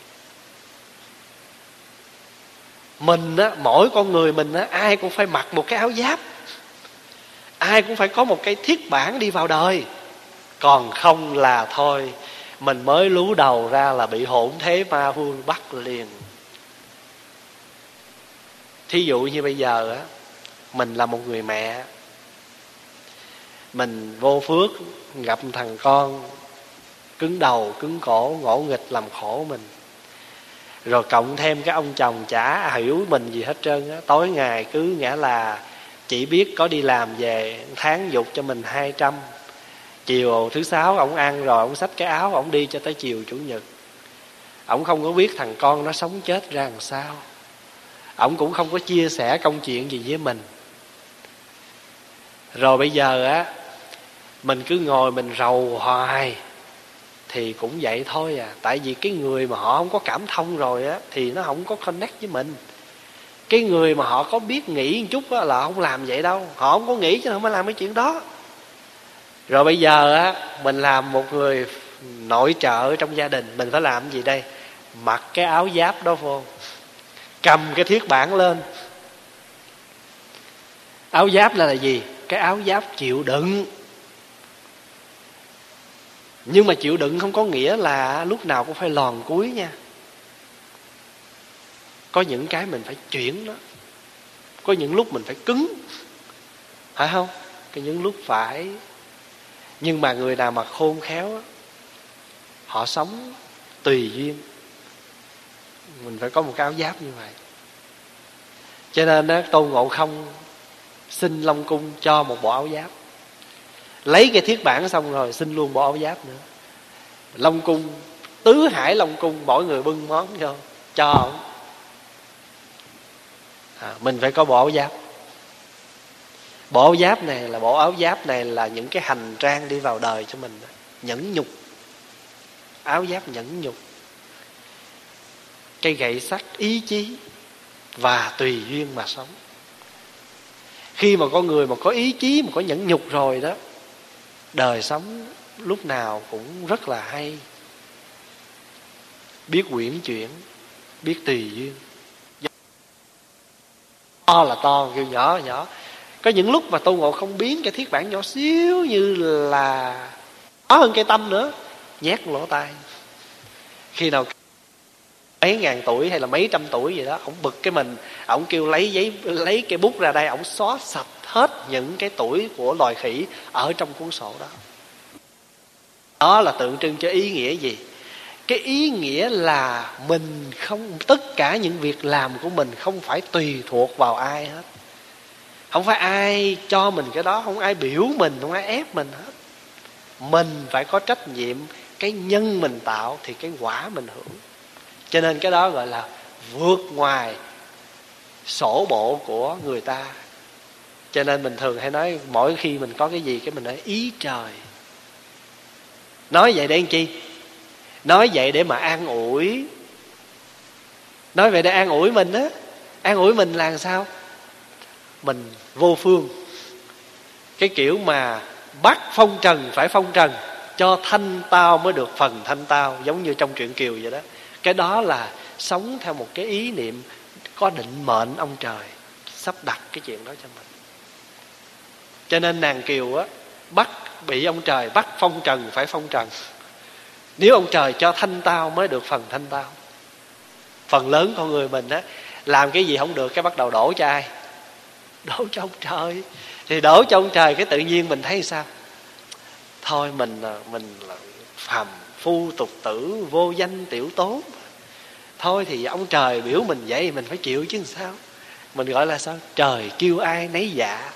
A: Mình á, mỗi con người mình á, ai cũng phải mặc một cái áo giáp, ai cũng phải có một cái thiết bản đi vào đời. Còn không là thôi, mình mới lú đầu ra là bị hỗn thế ma vương bắt liền. Thí dụ như bây giờ á, mình là một người mẹ, mình vô phước gặp thằng con cứng đầu cứng cổ, ngỗ nghịch làm khổ mình, rồi cộng thêm cái ông chồng chả hiểu mình gì hết trơn á, tối ngày cứ nghĩa là chỉ biết có đi làm về tháng giục cho mình 200. Chiều thứ Sáu ổng ăn rồi ổng xách cái áo ổng đi cho tới chiều Chủ nhật. Ổng không có biết thằng con nó sống chết ra làm sao, ổng cũng không có chia sẻ công chuyện gì với mình. Rồi bây giờ á, mình cứ ngồi mình rầu hoài thì cũng vậy thôi à. Tại vì cái người mà họ không có cảm thông rồi á, thì nó không có connect với mình. Cái người mà họ có biết nghĩ một chút á, là không làm vậy đâu. Họ không có nghĩ chứ không phải làm cái chuyện đó. Rồi bây giờ á, mình làm một người nội trợ trong gia đình, mình phải làm cái gì đây? Mặc cái áo giáp đó vô, cầm cái thiết bản lên. Áo giáp là gì? Cái áo giáp chịu đựng. Nhưng mà chịu đựng không có nghĩa là lúc nào cũng phải lòn cúi nha. Có những cái mình phải chuyển đó, có những lúc mình phải cứng, phải không? Có những lúc phải. Nhưng mà người nào mà khôn khéo đó, họ sống tùy duyên. Mình phải có một cái áo giáp như vậy. Cho nên đó, Tôn Ngộ Không xin Long Cung cho một bộ áo giáp. Lấy cái thiết bản xong rồi xin luôn bộ áo giáp nữa. Long Cung, tứ hải Long Cung, mỗi người bưng món vô cho ông. Mình phải có bộ áo giáp. Bộ áo giáp này là những cái hành trang đi vào đời cho mình. Nhẫn nhục. Áo giáp nhẫn nhục. Cây gậy sắt ý chí và tùy duyên mà sống. Khi mà con người mà có ý chí, mà có nhẫn nhục rồi đó, đời sống lúc nào cũng rất là hay. Biết uyển chuyển, biết tùy duyên. To là to, kêu nhỏ nhỏ. Có những lúc mà Tôn Ngộ Không biến cái thiết bản nhỏ xíu như là nhỏ hơn cây tăm nữa, nhét lỗ tai. Khi nào mấy ngàn tuổi hay là mấy trăm tuổi gì đó, ổng bực cái mình, ổng kêu lấy cây bút ra đây, ổng xóa sạch hết những cái tuổi của loài khỉ ở trong cuốn sổ đó. Đó là tượng trưng cho ý nghĩa gì? Cái ý nghĩa là mình không, tất cả những việc làm của mình không phải tùy thuộc vào ai hết. Không phải ai cho mình cái đó, không ai biểu mình, không ai ép mình hết. Mình phải có trách nhiệm. Cái nhân mình tạo thì cái quả mình hưởng. Cho nên cái đó gọi là vượt ngoài sổ bộ của người ta. Cho nên mình thường hay nói, mỗi khi mình có cái gì cái mình nói ý trời. Nói vậy để làm chi? Nói vậy để mà an ủi. Nói vậy để an ủi mình á. An ủi mình là sao? Mình vô phương. Cái kiểu mà bắt phong trần phải phong trần, cho thanh tao mới được phần thanh tao, giống như trong truyện Kiều vậy đó. Cái đó là sống theo một cái ý niệm có định mệnh ông trời sắp đặt cái chuyện đó cho mình. Cho nên nàng Kiều á, bị ông trời bắt phong trần phải phong trần. Nếu ông trời cho thanh tao mới được phần thanh tao. Phần lớn con người mình á, làm cái gì không được cái bắt đầu đổ cho ai? Đổ cho ông trời. Thì đổ cho ông trời cái tự nhiên mình thấy sao? Thôi mình là phàm phu tục tử, vô danh tiểu tốn. Thôi thì ông trời biểu mình vậy mình phải chịu chứ sao. Mình gọi là sao? Trời kêu ai nấy dạ.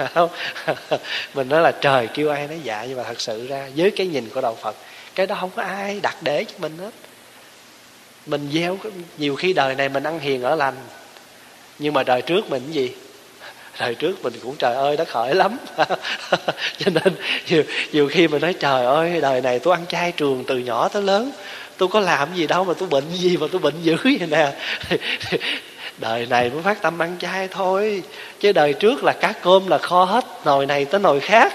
A: Mình nói là trời kêu ai nấy dạ. Nhưng mà thật sự ra với cái nhìn của đạo Phật, cái đó không có ai đặt để cho mình hết. Mình gieo, nhiều khi đời này mình ăn hiền ở lành, nhưng mà đời trước mình cái gì? Đời trước mình cũng trời ơi đất hỡi lắm. Cho nên nhiều khi mình nói trời ơi, đời này tôi ăn chay trường từ nhỏ tới lớn, tôi có làm gì đâu mà tôi bệnh gì mà tôi bệnh dữ vậy nè. Đời này mới phát tâm ăn chay thôi, chứ đời trước là cá cơm là kho hết nồi này tới nồi khác.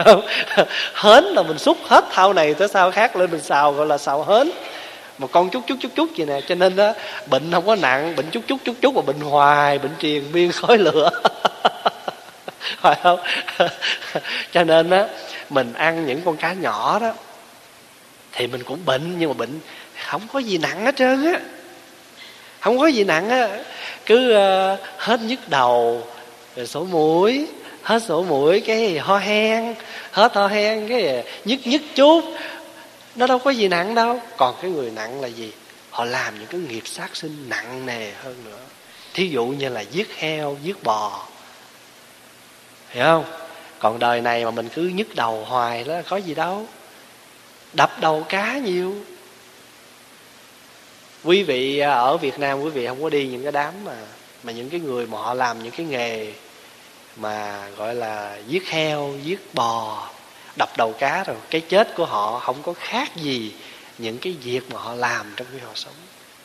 A: Hến là mình xúc hết thau này tới thau khác lên mình xào, gọi là xào hến. Một con chút vậy nè. Cho nên đó, bệnh không có nặng, bệnh chút mà bệnh hoài, bệnh triền miên khói lửa. Phải không? Cho nên đó, mình ăn những con cá nhỏ đó thì mình cũng bệnh, nhưng mà bệnh không có gì nặng hết trơn á. Không có gì nặng á. Cứ hết nhức đầu rồi sổ mũi, hết sổ mũi cái ho hen, hết ho hen cái nhức chút. Nó đâu có gì nặng đâu. Còn cái người nặng là gì? Họ làm những cái nghiệp sát sinh nặng nề hơn nữa. Thí dụ như là giết heo, giết bò, hiểu không? Còn đời này mà mình cứ nhức đầu hoài đó, có gì đâu. Đập đầu cá nhiều. Quý vị ở Việt Nam, quý vị không có đi những cái đám mà những cái người mà họ làm những cái nghề mà gọi là giết heo, giết bò, đập đầu cá, rồi cái chết của họ không có khác gì những cái việc mà họ làm trong khi họ sống.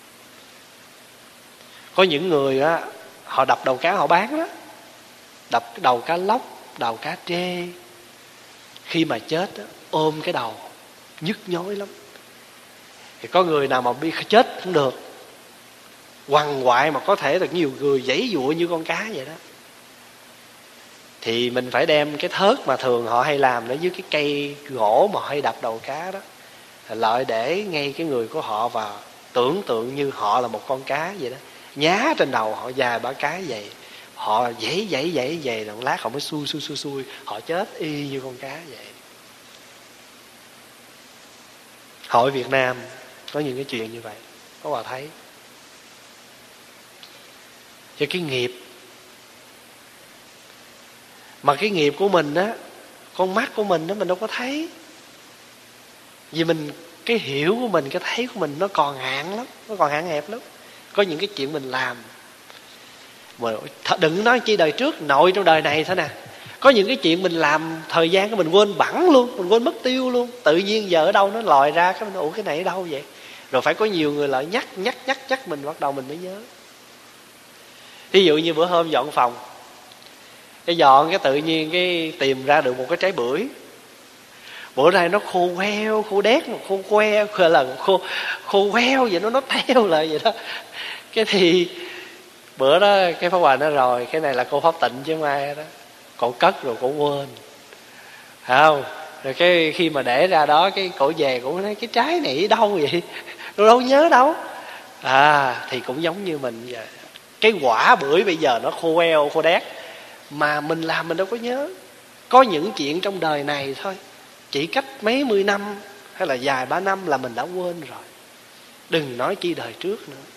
A: Có những người á, họ đập đầu cá họ bán đó, đập đầu cá lóc, đầu cá trê. Khi mà chết á, ôm cái đầu nhức nhối lắm. Thì có người nào mà bị chết cũng được, quằn quại mà có thể được nhiều người giãy giụa như con cá vậy đó. Thì mình phải đem cái thớt mà thường họ hay làm để dưới cái cây gỗ mà hay đập đầu cá đó, lợi để ngay cái người của họ, và tưởng tượng như họ là một con cá vậy đó, nhá trên đầu họ dài ba cái vậy, họ dãy vậy, rồi lát họ mới xui họ chết y như con cá vậy. Hội Việt Nam có những cái chuyện như vậy, có bà thấy. Cho cái nghiệp, mà cái nghiệp của mình á, con mắt của mình đó mình đâu có thấy. Vì mình, cái hiểu của mình, cái thấy của mình nó còn hạn lắm, nó còn hạn hẹp lắm. Có những cái chuyện mình làm mà đừng nói chi đời trước, nội trong đời này thôi nè. Có những cái chuyện mình làm thời gian của mình quên bẵng luôn, mình quên mất tiêu luôn. Tự nhiên giờ ở đâu nó lòi ra, cái mình ủa cái này ở đâu vậy? Rồi phải có nhiều người lại nhắc mình, bắt đầu mình mới nhớ. Ví dụ như bữa hôm dọn phòng, cái dọn cái tự nhiên cái tìm ra được một cái trái bưởi. Bữa nay nó khô queo, khô đét, mà khô queo, là khô queo vậy, nó theo lại vậy đó. Cái thì bữa đó cái Pháp Hòa nói rồi, cái này là cô Pháp Tịnh chứ không ai đó. Cổ cất rồi cổ quên, phải không? Rồi cái khi mà để ra đó, cái cổ về cổ nói cái trái này ở đâu vậy? Rồi đâu nhớ đâu. Thì cũng giống như mình vậy. Cái quả bưởi bây giờ nó khô queo, khô đét, mà mình làm mình đâu có nhớ. Có những chuyện trong đời này thôi, chỉ cách mấy mươi năm hay là vài ba năm là mình đã quên rồi, đừng nói chi đời trước nữa.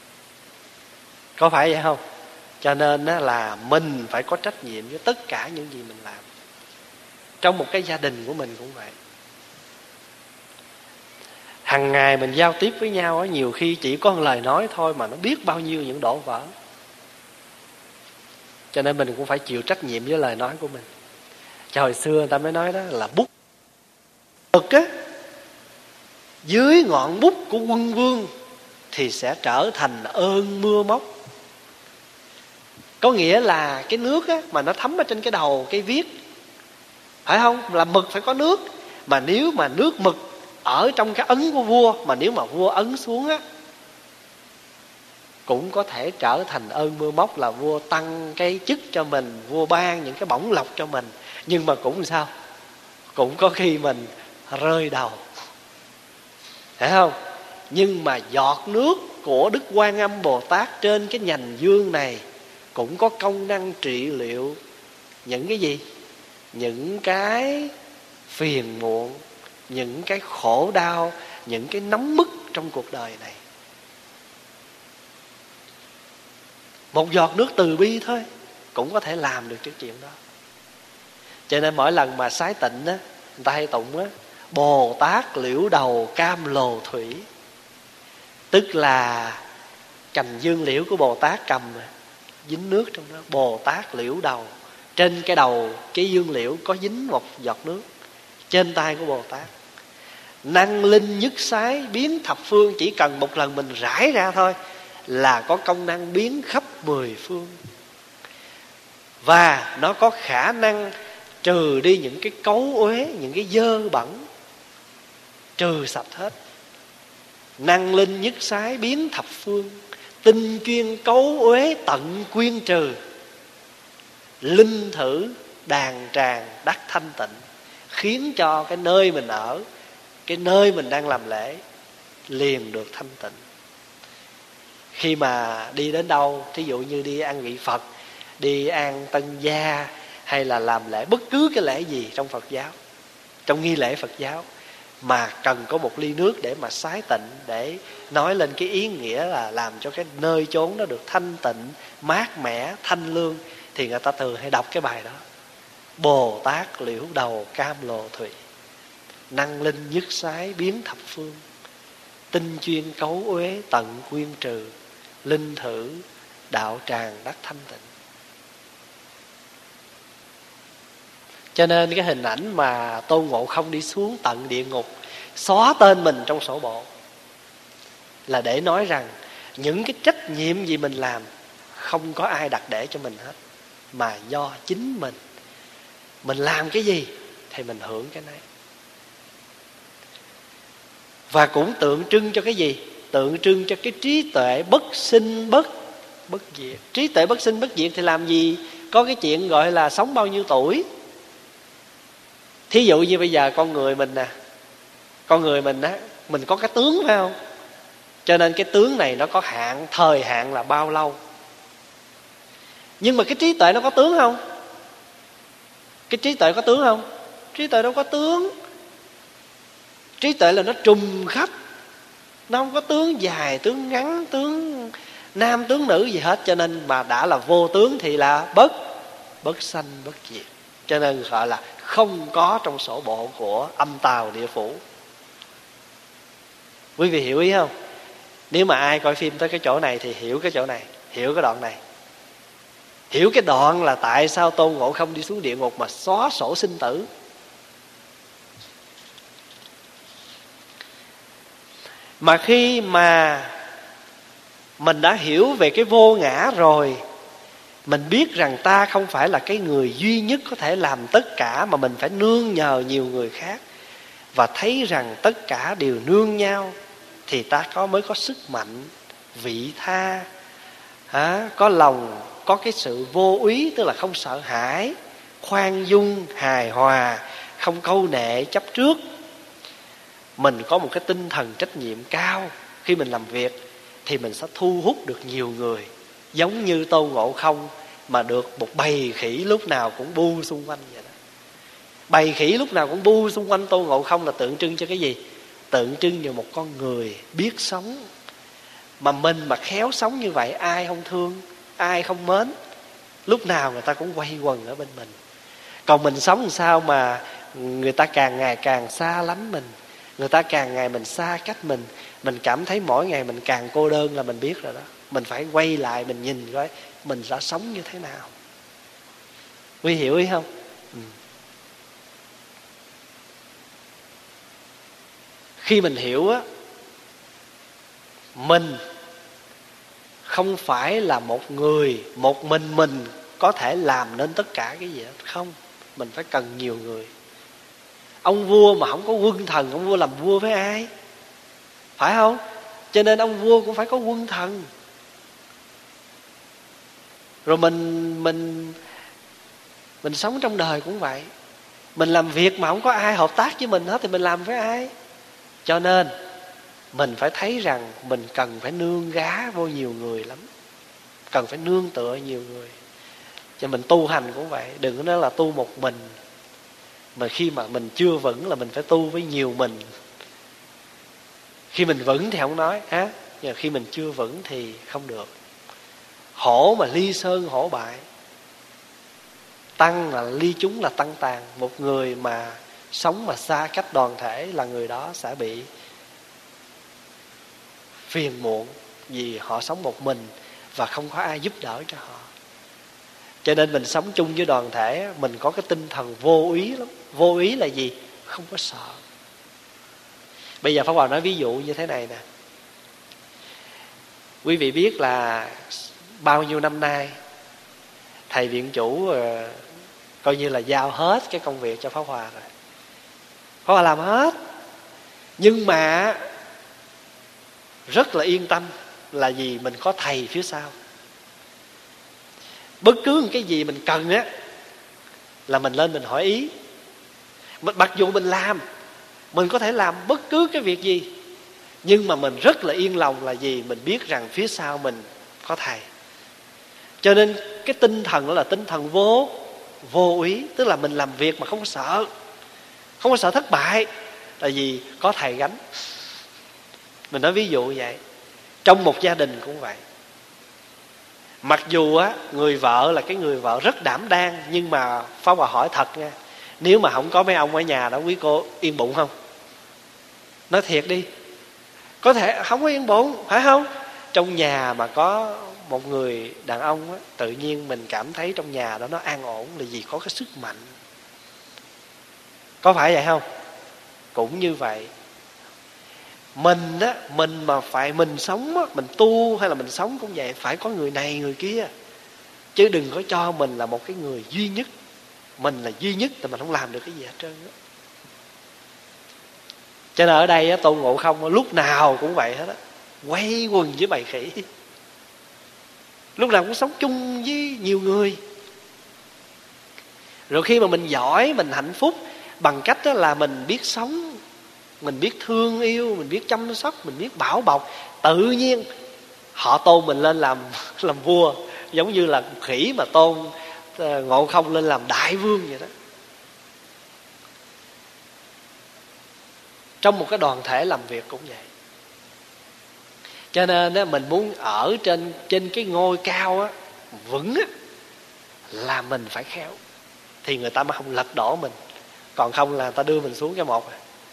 A: Có phải vậy không? Cho nên là mình phải có trách nhiệm với tất cả những gì mình làm. Trong một cái gia đình của mình cũng vậy. Hằng ngày mình giao tiếp với nhau, nhiều khi chỉ có một lời nói thôi mà nó biết bao nhiêu những đổ vỡ. Cho nên mình cũng phải chịu trách nhiệm với lời nói của mình. Cho hồi xưa người ta mới nói đó là bút mực á, dưới ngọn bút của quân vương thì sẽ trở thành ơn mưa móc. Có nghĩa là cái nước á, mà nó thấm ở trên cái đầu cái viết, phải không? Là mực phải có nước, Mà nếu mà nước mực ở trong cái ấn của vua, mà nếu mà vua ấn xuống á, cũng có thể trở thành ơn mưa móc, là vua tăng cái chức cho mình, vua ban những cái bổng lộc cho mình. Nhưng mà cũng sao? Cũng có khi mình rơi đầu, phải không? Nhưng mà giọt nước của Đức Quan Âm Bồ Tát trên cái nhành dương này cũng có công năng trị liệu những cái gì? Những cái phiền muộn, những cái khổ đau, những cái nóng bức trong cuộc đời này. Một giọt nước từ bi thôi cũng có thể làm được cái chuyện đó. Cho nên mỗi lần mà sái tịnh á, người ta hay tụng á, Bồ Tát liễu đầu cam lồ thủy. Tức là cành dương liễu của Bồ Tát cầm dính nước trong đó. Bồ Tát liễu đầu, trên cái đầu cái dương liễu có dính một giọt nước trên tay của Bồ Tát. Năng linh nhất sái biến thập phương. Chỉ cần một lần mình rải ra thôi là có công năng biến khắp 10 phương. Và nó có khả năng trừ đi những cái cấu uế, những cái dơ bẩn, trừ sạch hết. Năng linh nhất sái biến thập phương, tinh chuyên cấu uế tận quyên trừ. Linh thử đàn tràng đắc thanh tịnh, khiến cho cái nơi mình ở, cái nơi mình đang làm lễ liền được thanh tịnh. Khi mà đi đến đâu, thí dụ như đi ăn vị Phật, đi ăn tân gia, hay là làm lễ bất cứ cái lễ gì trong Phật giáo, trong nghi lễ Phật giáo, mà cần có một ly nước để mà sái tịnh, để nói lên cái ý nghĩa là làm cho cái nơi chốn đó được thanh tịnh, mát mẻ, thanh lương, thì người ta thường hay đọc cái bài đó. Bồ Tát liễu đầu cam lồ thủy, năng linh nhất sái biến thập phương, tinh chuyên cấu uế tận quyên trừ, linh thử đạo tràng đắc thanh tịnh. Cho nên cái hình ảnh mà Tôn Ngộ Không đi xuống tận địa ngục, xóa tên mình trong sổ bộ, là để nói rằng những cái trách nhiệm gì mình làm không có ai đặt để cho mình hết, mà do chính mình. Mình làm cái gì thì mình hưởng cái này. Và cũng tượng trưng cho cái gì? Tượng trưng cho cái trí tuệ bất sinh bất diệt. Trí tuệ bất sinh bất diệt thì làm gì có cái chuyện gọi là sống bao nhiêu tuổi. Thí dụ như bây giờ con người mình nè, con người mình á, mình có cái tướng phải không? Cho nên cái tướng này nó có hạn, thời hạn là bao lâu. Nhưng mà cái trí tuệ nó có tướng không? Cái trí tuệ có tướng không? Trí tuệ đâu có tướng. Trí tuệ là nó trùm khắp, nó không có tướng dài, tướng ngắn, tướng nam, tướng nữ gì hết. Cho nên mà đã là vô tướng thì là bất sanh bất diệt. Cho nên gọi là không có trong sổ bộ của âm tào địa phủ. Quý vị hiểu ý không? Nếu mà ai coi phim tới cái chỗ này thì hiểu cái chỗ này, hiểu cái đoạn này, hiểu cái đoạn là tại sao Tôn Ngộ Không đi xuống địa ngục mà xóa sổ sinh tử. Mà khi mà mình đã hiểu về cái vô ngã rồi, mình biết rằng ta không phải là cái người duy nhất có thể làm tất cả, mà mình phải nương nhờ nhiều người khác, và thấy rằng tất cả đều nương nhau, thì ta mới có sức mạnh, vị tha, có lòng, có cái sự vô úy, tức là không sợ hãi, khoan dung, hài hòa, không câu nệ, chấp trước. Mình có một cái tinh thần trách nhiệm cao. Khi mình làm việc thì mình sẽ thu hút được nhiều người. Giống như Tôn Ngộ Không mà được một bầy khỉ lúc nào cũng bu xung quanh vậy đó. Bầy khỉ lúc nào cũng bu xung quanh Tôn Ngộ Không là tượng trưng cho cái gì? Tượng trưng cho một con người biết sống. Mà mình mà khéo sống như vậy, ai không thương, ai không mến, lúc nào người ta cũng quay quần ở bên mình. Còn mình sống làm sao mà người ta càng ngày càng xa lánh mình, người ta càng ngày mình xa cách mình cảm thấy mỗi ngày mình càng cô đơn là mình biết rồi đó. Mình phải quay lại, mình nhìn coi mình đã sống như thế nào. Quý hiểu ý không? Khi mình hiểu á, mình không phải là một người, một mình có thể làm nên tất cả cái gì hết. Không, mình phải cần nhiều người. Ông vua mà không có quân thần, ông vua làm vua với ai? Phải không? Cho nên ông vua cũng phải có quân thần. Rồi mình sống trong đời cũng vậy. Mình làm việc mà không có ai hợp tác với mình hết thì mình làm với ai? Cho nên mình phải thấy rằng mình cần phải nương gá vô nhiều người lắm, cần phải nương tựa nhiều người. Cho mình tu hành cũng vậy. Đừng có nói là tu một mình, mà khi mà mình chưa vững là mình phải tu với nhiều mình. Khi mình vững thì không nói á, nhưng khi mình chưa vững thì không được. Hổ mà ly sơn hổ bại, tăng là ly chúng là tăng tàn. Một người mà sống mà xa cách đoàn thể là người đó sẽ bị phiền muộn, vì họ sống một mình và không có ai giúp đỡ cho họ. Cho nên mình sống chung với đoàn thể, mình có cái tinh thần vô ý lắm. Vô ý là gì? Không có sợ. Bây giờ Pháp Hòa nói ví dụ như thế này nè. Quý vị biết là bao nhiêu năm nay thầy viện chủ coi như là giao hết cái công việc cho Pháp Hòa rồi. Pháp Hòa làm hết. Nhưng mà rất là yên tâm là vì mình có thầy phía sau. Bất cứ một cái gì mình cần á là mình lên mình hỏi ý. Mặc dù mình làm, mình có thể làm bất cứ cái việc gì, nhưng mà mình rất là yên lòng là gì? Mình biết rằng phía sau mình có thầy. Cho nên cái tinh thần đó là tinh thần vô ý. Tức là mình làm việc mà không có sợ, không có sợ thất bại, là vì có thầy gánh. Mình nói ví dụ vậy. Trong một gia đình cũng vậy. Mặc dù á, người vợ là cái người vợ rất đảm đang, nhưng mà Pháp Hòa hỏi thật nha, nếu mà không có mấy ông ở nhà đó, quý cô yên bụng không? Nói thiệt đi. Có thể không có yên bụng, phải không? Trong nhà mà có một người đàn ông á, tự nhiên mình cảm thấy trong nhà đó nó an ổn là vì có cái sức mạnh. Có phải vậy không? Cũng như vậy. Mình á, mình mà phải mình sống á, mình tu hay là mình sống cũng vậy, phải có người này người kia. Chứ đừng có cho mình là một cái người duy nhất. Mình là duy nhất thì mình không làm được cái gì hết trơn á. Cho nên ở đây á, Tôn Ngộ Không lúc nào cũng vậy hết á, quay quần với bầy khỉ, lúc nào cũng sống chung với nhiều người. Rồi khi mà mình giỏi, mình hạnh phúc bằng cách đó là mình biết sống, mình biết thương yêu, mình biết chăm sóc, mình biết bảo bọc, tự nhiên họ tôn mình lên làm vua. Giống như là khỉ mà tôn Ngộ Không lên làm đại vương vậy đó. Trong một cái đoàn thể làm việc cũng vậy. Cho nên á, mình muốn ở trên cái ngôi cao á, vững á, là mình phải khéo, thì người ta mới không lật đổ mình. Còn không là người ta đưa mình xuống cái một.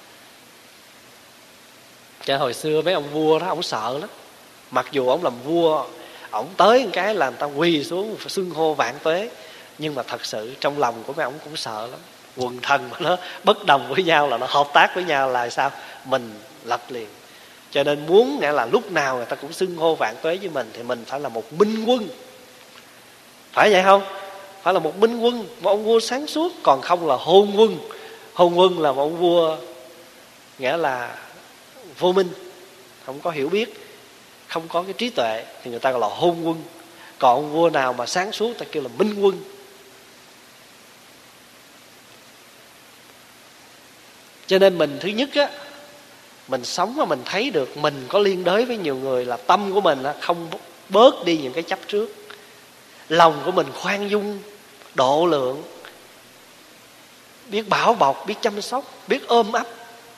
A: Cho hồi xưa mấy ông vua đó, ông sợ lắm. Mặc dù ông làm vua, ông tới một cái là người ta quỳ xuống xưng hô vạn tuế, nhưng mà thật sự trong lòng của mấy ông cũng sợ lắm. Quần thần mà nó bất đồng với nhau là nó hợp tác với nhau là sao? Mình lật liền. Cho nên muốn nghĩa là lúc nào người ta cũng xưng hô vạn tuế với mình, thì mình phải là một minh quân. Phải vậy không? Phải là một minh quân, một ông vua sáng suốt. Còn không là hôn quân. Hôn quân là một ông vua nghĩa là vô minh, không có hiểu biết, không có cái trí tuệ, thì người ta gọi là hôn quân. Còn ông vua nào mà sáng suốt ta kêu là minh quân. Cho nên mình thứ nhất á, mình sống mà mình thấy được mình có liên đới với nhiều người, là tâm của mình không bớt đi những cái chấp trước. Lòng của mình khoan dung, độ lượng, biết bảo bọc, biết chăm sóc, biết ôm ấp.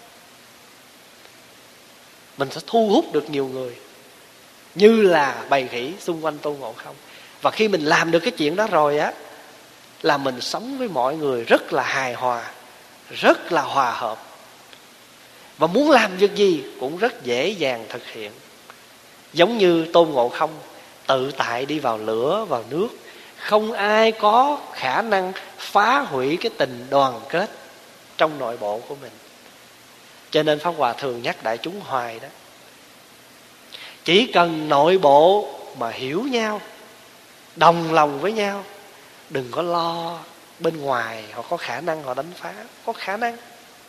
A: Mình sẽ thu hút được nhiều người, như là bầy khỉ xung quanh Tôn Ngộ Không. Và khi mình làm được cái chuyện đó rồi á, là mình sống với mọi người rất là hài hòa, rất là hòa hợp. Và muốn làm việc gì cũng rất dễ dàng thực hiện. Giống như Tôn Ngộ Không tự tại đi vào lửa, vào nước, không ai có khả năng phá hủy cái tình đoàn kết trong nội bộ của mình. Cho nên Pháp Hòa thường nhắc đại chúng hoài đó, chỉ cần nội bộ mà hiểu nhau, đồng lòng với nhau, đừng có lo bên ngoài họ có khả năng họ đánh phá. Có khả năng.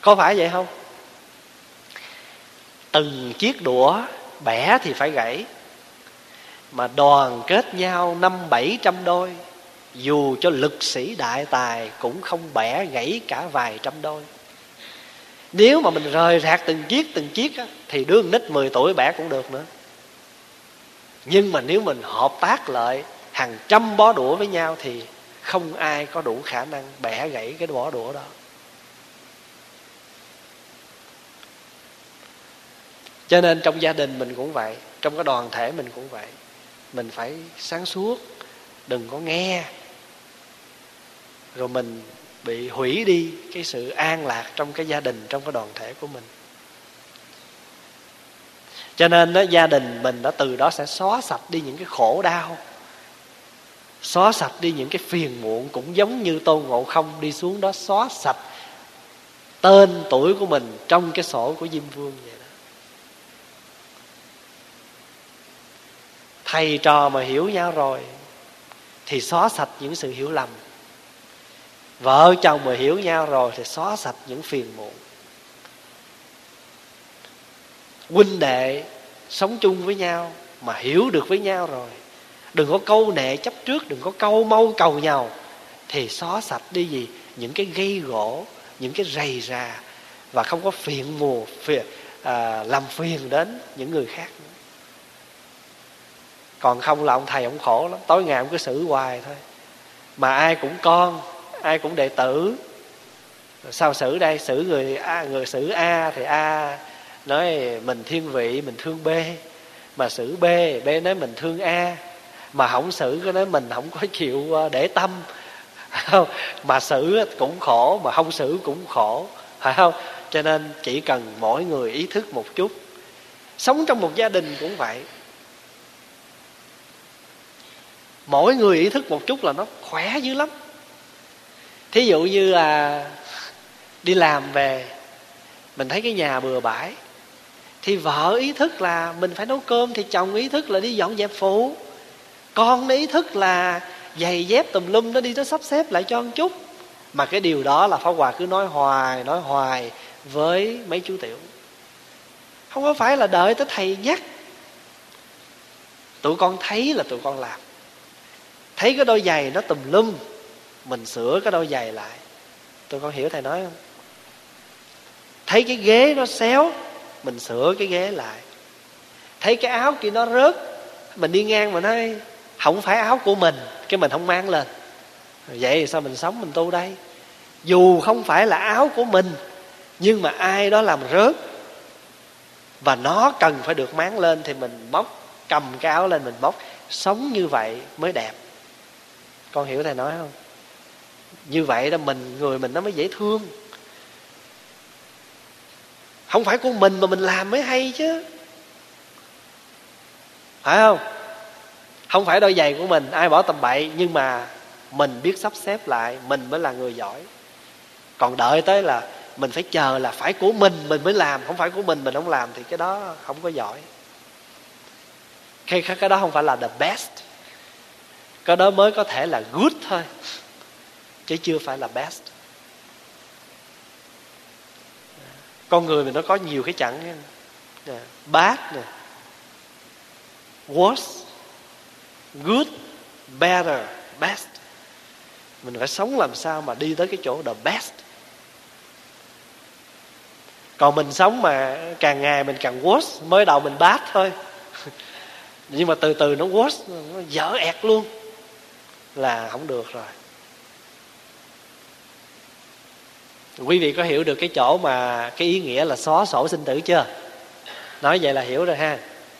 A: Có phải vậy không? Từng chiếc đũa bẻ thì phải gãy, mà đoàn kết nhau 500-700 đôi, dù cho lực sĩ đại tài cũng không bẻ gãy cả vài trăm đôi. Nếu mà mình rời rạc từng chiếc á, thì đứa nít 10 tuổi bẻ cũng được nữa. Nhưng mà nếu mình hợp tác lại hàng trăm bó đũa với nhau thì không ai có đủ khả năng bẻ gãy cái bó đũa đó. Cho nên trong gia đình mình cũng vậy, trong cái đoàn thể mình cũng vậy. Mình phải sáng suốt, đừng có nghe rồi mình bị hủy đi cái sự an lạc trong cái gia đình, trong cái đoàn thể của mình. Cho nên đó, gia đình mình đã từ đó sẽ xóa sạch đi những cái khổ đau, xóa sạch đi những cái phiền muộn. Cũng giống như Tôn Ngộ Không đi xuống đó xóa sạch tên tuổi của mình trong cái sổ của Diêm Vương vậy đó. Thầy trò mà hiểu nhau rồi thì xóa sạch những sự hiểu lầm. Vợ chồng mà hiểu nhau rồi thì xóa sạch những phiền muộn. Huynh đệ sống chung với nhau mà hiểu được với nhau rồi, đừng có câu nệ chấp trước, đừng có câu mâu cầu nhau, thì xóa sạch đi gì? Những cái gây gỗ, những cái rầy rà, và không có làm phiền đến những người khác nữa. Còn không là ông thầy ông khổ lắm, tối ngày ông cứ xử hoài thôi. Mà ai cũng con, ai cũng đệ tử. Sao xử đây? Xử người xử A thì A nói mình thiên vị, mình thương B. Mà xử B, B nói mình thương A. Mà không xử cái nói mình không có chịu để tâm. Mà xử cũng khổ, mà không xử cũng khổ, phải không? Cho nên chỉ cần mỗi người ý thức một chút. Sống trong một gia đình cũng vậy, mỗi người ý thức một chút là nó khỏe dữ lắm. Thí dụ như là đi làm về, mình thấy cái nhà bừa bãi, thì vợ ý thức là mình phải nấu cơm, thì chồng ý thức là đi dọn dẹp phụ, con nó ý thức là giày dép tùm lum nó đi nó sắp xếp lại cho một chút. Mà cái điều đó là Pháp Hòa cứ nói hoài với mấy chú tiểu. Không có phải là đợi tới thầy nhắc. Tụi con thấy là tụi con làm. Thấy cái đôi giày nó tùm lum, mình sửa cái đôi giày lại. Tụi con hiểu thầy nói không? Thấy cái ghế nó xéo, mình sửa cái ghế lại. Thấy cái áo kia nó rớt, mình đi ngang mà nói không phải áo của mình, cái mình không mang lên. Vậy thì sao mình sống mình tu đây? Dù không phải là áo của mình, nhưng mà ai đó làm rớt và nó cần phải được máng lên, thì mình móc, cầm cái áo lên mình móc. Sống như vậy mới đẹp. Con hiểu thầy nói không? Như vậy đó người mình nó mới dễ thương. Không phải của mình mà mình làm mới hay chứ, phải không? Không phải đôi giày của mình, ai bỏ tầm bậy, nhưng mà mình biết sắp xếp lại, mình mới là người giỏi. Còn đợi tới là mình phải chờ là phải của mình mới làm, không phải của mình không làm, thì cái đó không có giỏi. Cái đó không phải là the best. Cái đó mới có thể là good thôi, chứ chưa phải là best. Con người mình nó có nhiều cái chặng, bad nè, worse, good, better, best. Mình phải sống làm sao mà đi tới cái chỗ the best. Còn mình sống mà càng ngày mình càng worse, mới đầu mình bad thôi, nhưng mà từ từ nó worse, nó dở ẹt luôn, là không được rồi. Quý vị có hiểu được cái chỗ mà cái ý nghĩa là xóa sổ sinh tử chưa? Nói vậy là hiểu rồi ha.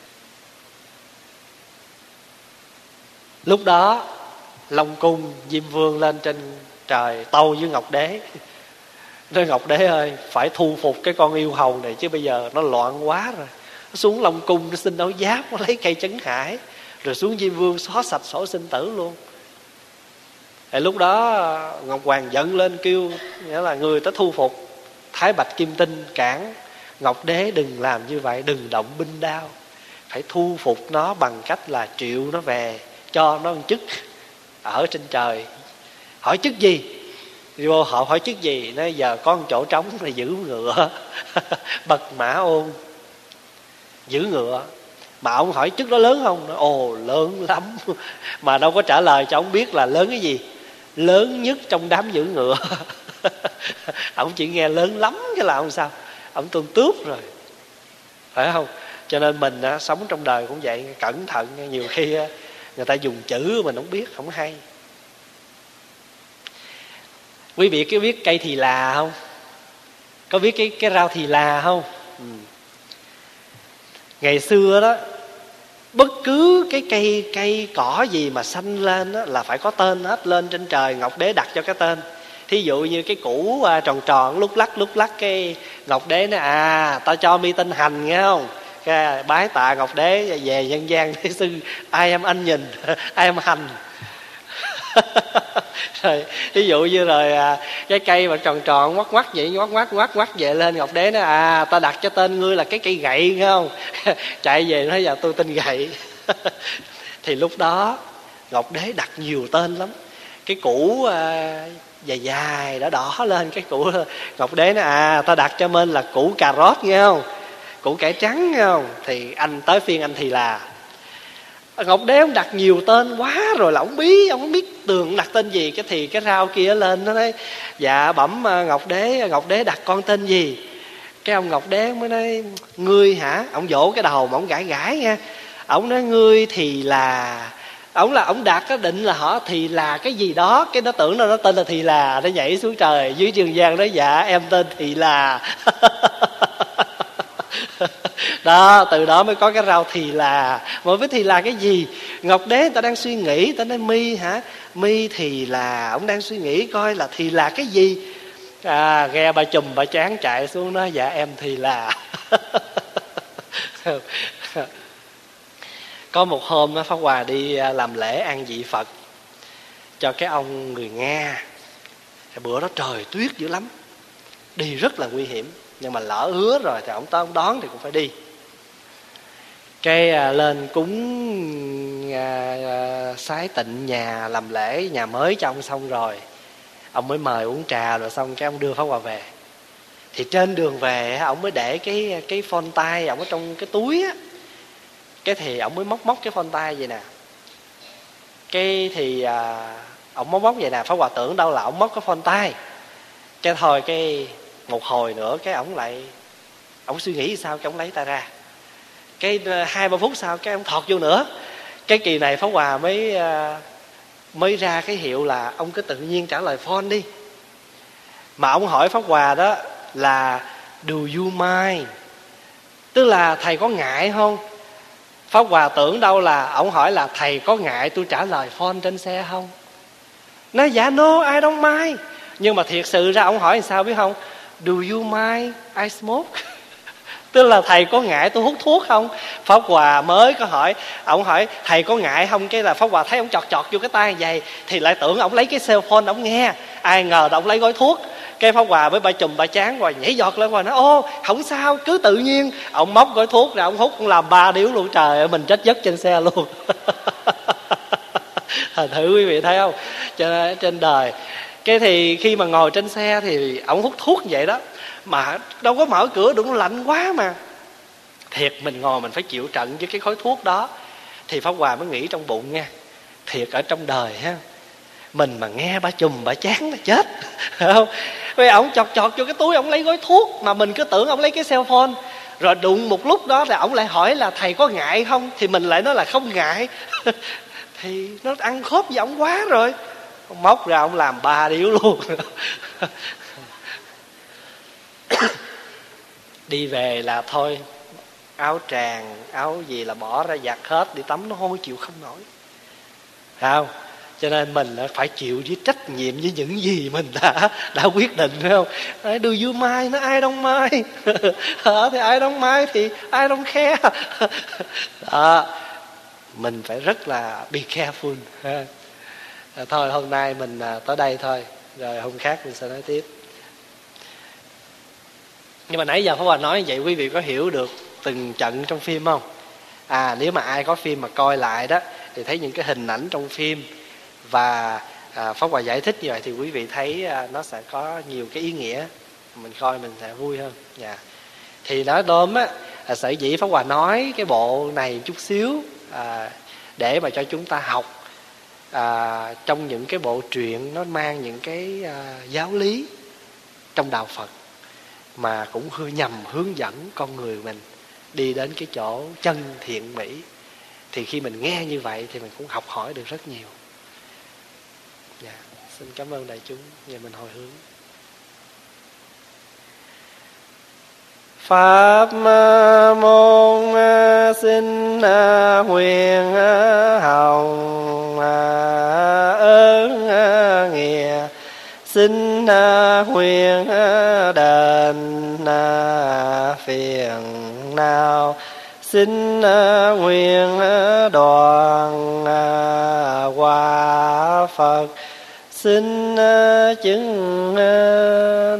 A: Lúc đó Long Cung Diêm Vương lên trên trời tâu với Ngọc Đế. Nói Ngọc Đế ơi, phải thu phục cái con yêu hầu này, chứ bây giờ nó loạn quá rồi. Nó xuống Long Cung nó xin áo giáp, nó lấy cây Trấn Hải, rồi xuống Diêm Vương xóa sạch sổ sinh tử luôn. Thì lúc đó Ngọc Hoàng giận lên kêu, nghĩa là người ta thu phục. Thái Bạch Kim Tinh cản Ngọc Đế đừng làm như vậy, đừng động binh đao, phải thu phục nó bằng cách là triệu nó về, cho nó một chức ở trên trời. Hỏi chức gì? Vô họ hỏi chức gì, nói giờ có một chỗ trống là giữ ngựa. Bật mã ôn giữ ngựa. Mà ông hỏi chức đó lớn không? Nói, ồ lớn lắm. Mà đâu có trả lời cho ông biết là lớn cái gì. Lớn nhất trong đám giữ ngựa. Ông chỉ nghe lớn lắm cái là ông sao, ông tuôn tướp rồi, phải không? Cho nên mình sống trong đời cũng vậy, cẩn thận. Nhiều khi người ta dùng chữ mình không biết, không hay. Quý vị có biết cây thì là không? Có biết cái rau thì là không? Ngày xưa đó, bất cứ cái cây cỏ gì mà xanh lên đó, là phải có tên hết. Lên trên trời Ngọc Đế đặt cho cái tên. Thí dụ như cái củ tròn tròn lúc lắc cái Ngọc Đế nói tao cho mi tên Hành nghe không? Cái bái tạ Ngọc Đế về nhân gian để xưng ai em anh nhìn, ai em Hành. Rồi ví dụ như rồi cái cây mà tròn tròn ngoắt vậy, ngoắt vậy lên Ngọc Đế nói tao đặt cho tên ngươi là cái cây gậy nghe không? Chạy về nói giờ tôi tên gậy. Thì lúc đó Ngọc Đế đặt nhiều tên lắm. Cái củ dài dài đỏ đỏ lên, cái củ Ngọc Đế nói tao đặt cho mình là củ cà rốt nghe không? Củ cải trắng nghe không? Thì anh tới phiên anh thì là Ngọc Đế ông đặt nhiều tên quá rồi là ông không biết tường đặt tên gì. Cái rau kia lên nó nói dạ bẩm Ngọc Đế đặt con tên gì? Cái ông Ngọc Đế mới nói ngươi hả? Ông vỗ cái đầu mà ông gãi nha. Ông nói ngươi thì là ông đặt cái định là họ thì là cái gì đó, cái nó tưởng nó tên là thì là, nó nhảy xuống trời dưới Trường Giang nói dạ em tên thì là. Đó, từ đó mới có cái rau thì là. Mà với thì là cái gì? Ngọc Đế ta đang suy nghĩ, ta nói mi hả? Mi thì là, ông đang suy nghĩ coi là thì là cái gì. Nghe bà chùm bà chán chạy xuống nói dạ em thì là. Có một hôm Pháp Hòa đi làm lễ an vị Phật cho cái ông người Nga. Bữa đó trời tuyết dữ lắm, đi rất là nguy hiểm. Nhưng mà lỡ hứa rồi thì ông tới ông đón thì cũng phải đi. Cái lên cúng sái tịnh nhà, làm lễ nhà mới cho ông xong rồi, ông mới mời uống trà rồi xong cái ông đưa Pháp Hòa về. Thì trên đường về ông mới để cái phone tay ông ở trong cái túi á. Cái thì ông mới móc cái phone tay vậy nè. Cái thì ông móc vậy nè, Pháp Hòa tưởng đâu là ông móc cái phone tay. Cái thôi cái một hồi nữa cái ông suy nghĩ sao cái ông lấy tay ra. Cái 2-3 phút sau cái ông thọt vô nữa. Cái kỳ này Pháp Hòa mới ra cái hiệu là ông cứ tự nhiên trả lời phone đi. Mà ông hỏi Pháp Hòa đó là do you mind, tức là thầy có ngại không? Pháp Hòa tưởng đâu là ông hỏi là thầy có ngại tôi trả lời phone trên xe không? Nói dạ no I don't mind. Nhưng mà thiệt sự ra ông hỏi làm sao biết không? Do you mind I smoke? Tức là thầy có ngại tôi hút thuốc không? Pháp Hòa mới có hỏi, ông hỏi thầy có ngại không? Cái là Pháp Hòa thấy ông chọt vô cái tay vậy thì lại tưởng ông lấy cái cell phone ông nghe. Ai ngờ ông lấy gói thuốc. Cái Pháp Hòa với bà chùm bà chán rồi nhảy giọt lên và nói ô không sao cứ tự nhiên. Ông móc gói thuốc ra ông hút, ông làm 3 điếu luôn. Trời ơi mình chết giấc trên xe luôn. Thử quý vị thấy không? Trên đời cái thì khi mà ngồi trên xe thì ông hút thuốc vậy đó, mà đâu có mở cửa đụng lạnh quá mà. Thiệt mình ngồi mình phải chịu trận với cái khói thuốc đó. Thì Pháp Hòa mới nghĩ trong bụng nha, thiệt ở trong đời ha, mình mà nghe bà chùm bà chán là chết. Không? Vì ông chọt vô cái túi ông lấy gói thuốc, mà mình cứ tưởng ông lấy cái cell phone. Rồi đụng một lúc đó là ông lại hỏi là thầy có ngại không? Thì mình lại nói là không ngại. Thì nó ăn khớp với ông quá rồi. Ông móc ra ông làm 3 điếu luôn. Đi về là thôi, áo tràng áo gì là bỏ ra giặt hết, đi tắm nó hôi chịu không nổi. Không? Cho nên mình phải chịu với trách nhiệm với những gì mình đã quyết định, phải không? Do you mind, nó ai don't mind. Thì ai don't mind thì ai don't care. Đó, mình phải rất là be careful. Thôi hôm nay mình tới đây thôi, rồi hôm khác mình sẽ nói tiếp. Nhưng mà nãy giờ Pháp Hòa nói vậy quý vị có hiểu được từng trận trong phim không? Nếu mà ai có phim mà coi lại đó thì thấy những cái hình ảnh trong phim và Pháp Hòa giải thích như vậy thì quý vị thấy nó sẽ có nhiều cái ý nghĩa, mình coi mình sẽ vui hơn. Thì nói tóm á, sở dĩ Pháp Hòa nói cái bộ này chút xíu để mà cho chúng ta học trong những cái bộ truyện nó mang những cái giáo lý trong đạo Phật, mà cũng nhằm hướng dẫn con người mình đi đến cái chỗ chân thiện mỹ. Thì khi mình nghe như vậy thì mình cũng học hỏi được rất nhiều. Xin cảm ơn đại chúng. Giờ mình hồi hướng. Pháp môn xin huyền hồng ơn nghĩa, xin huyền đền phiền não, xin nguyện đoàn quả Phật, xin chứng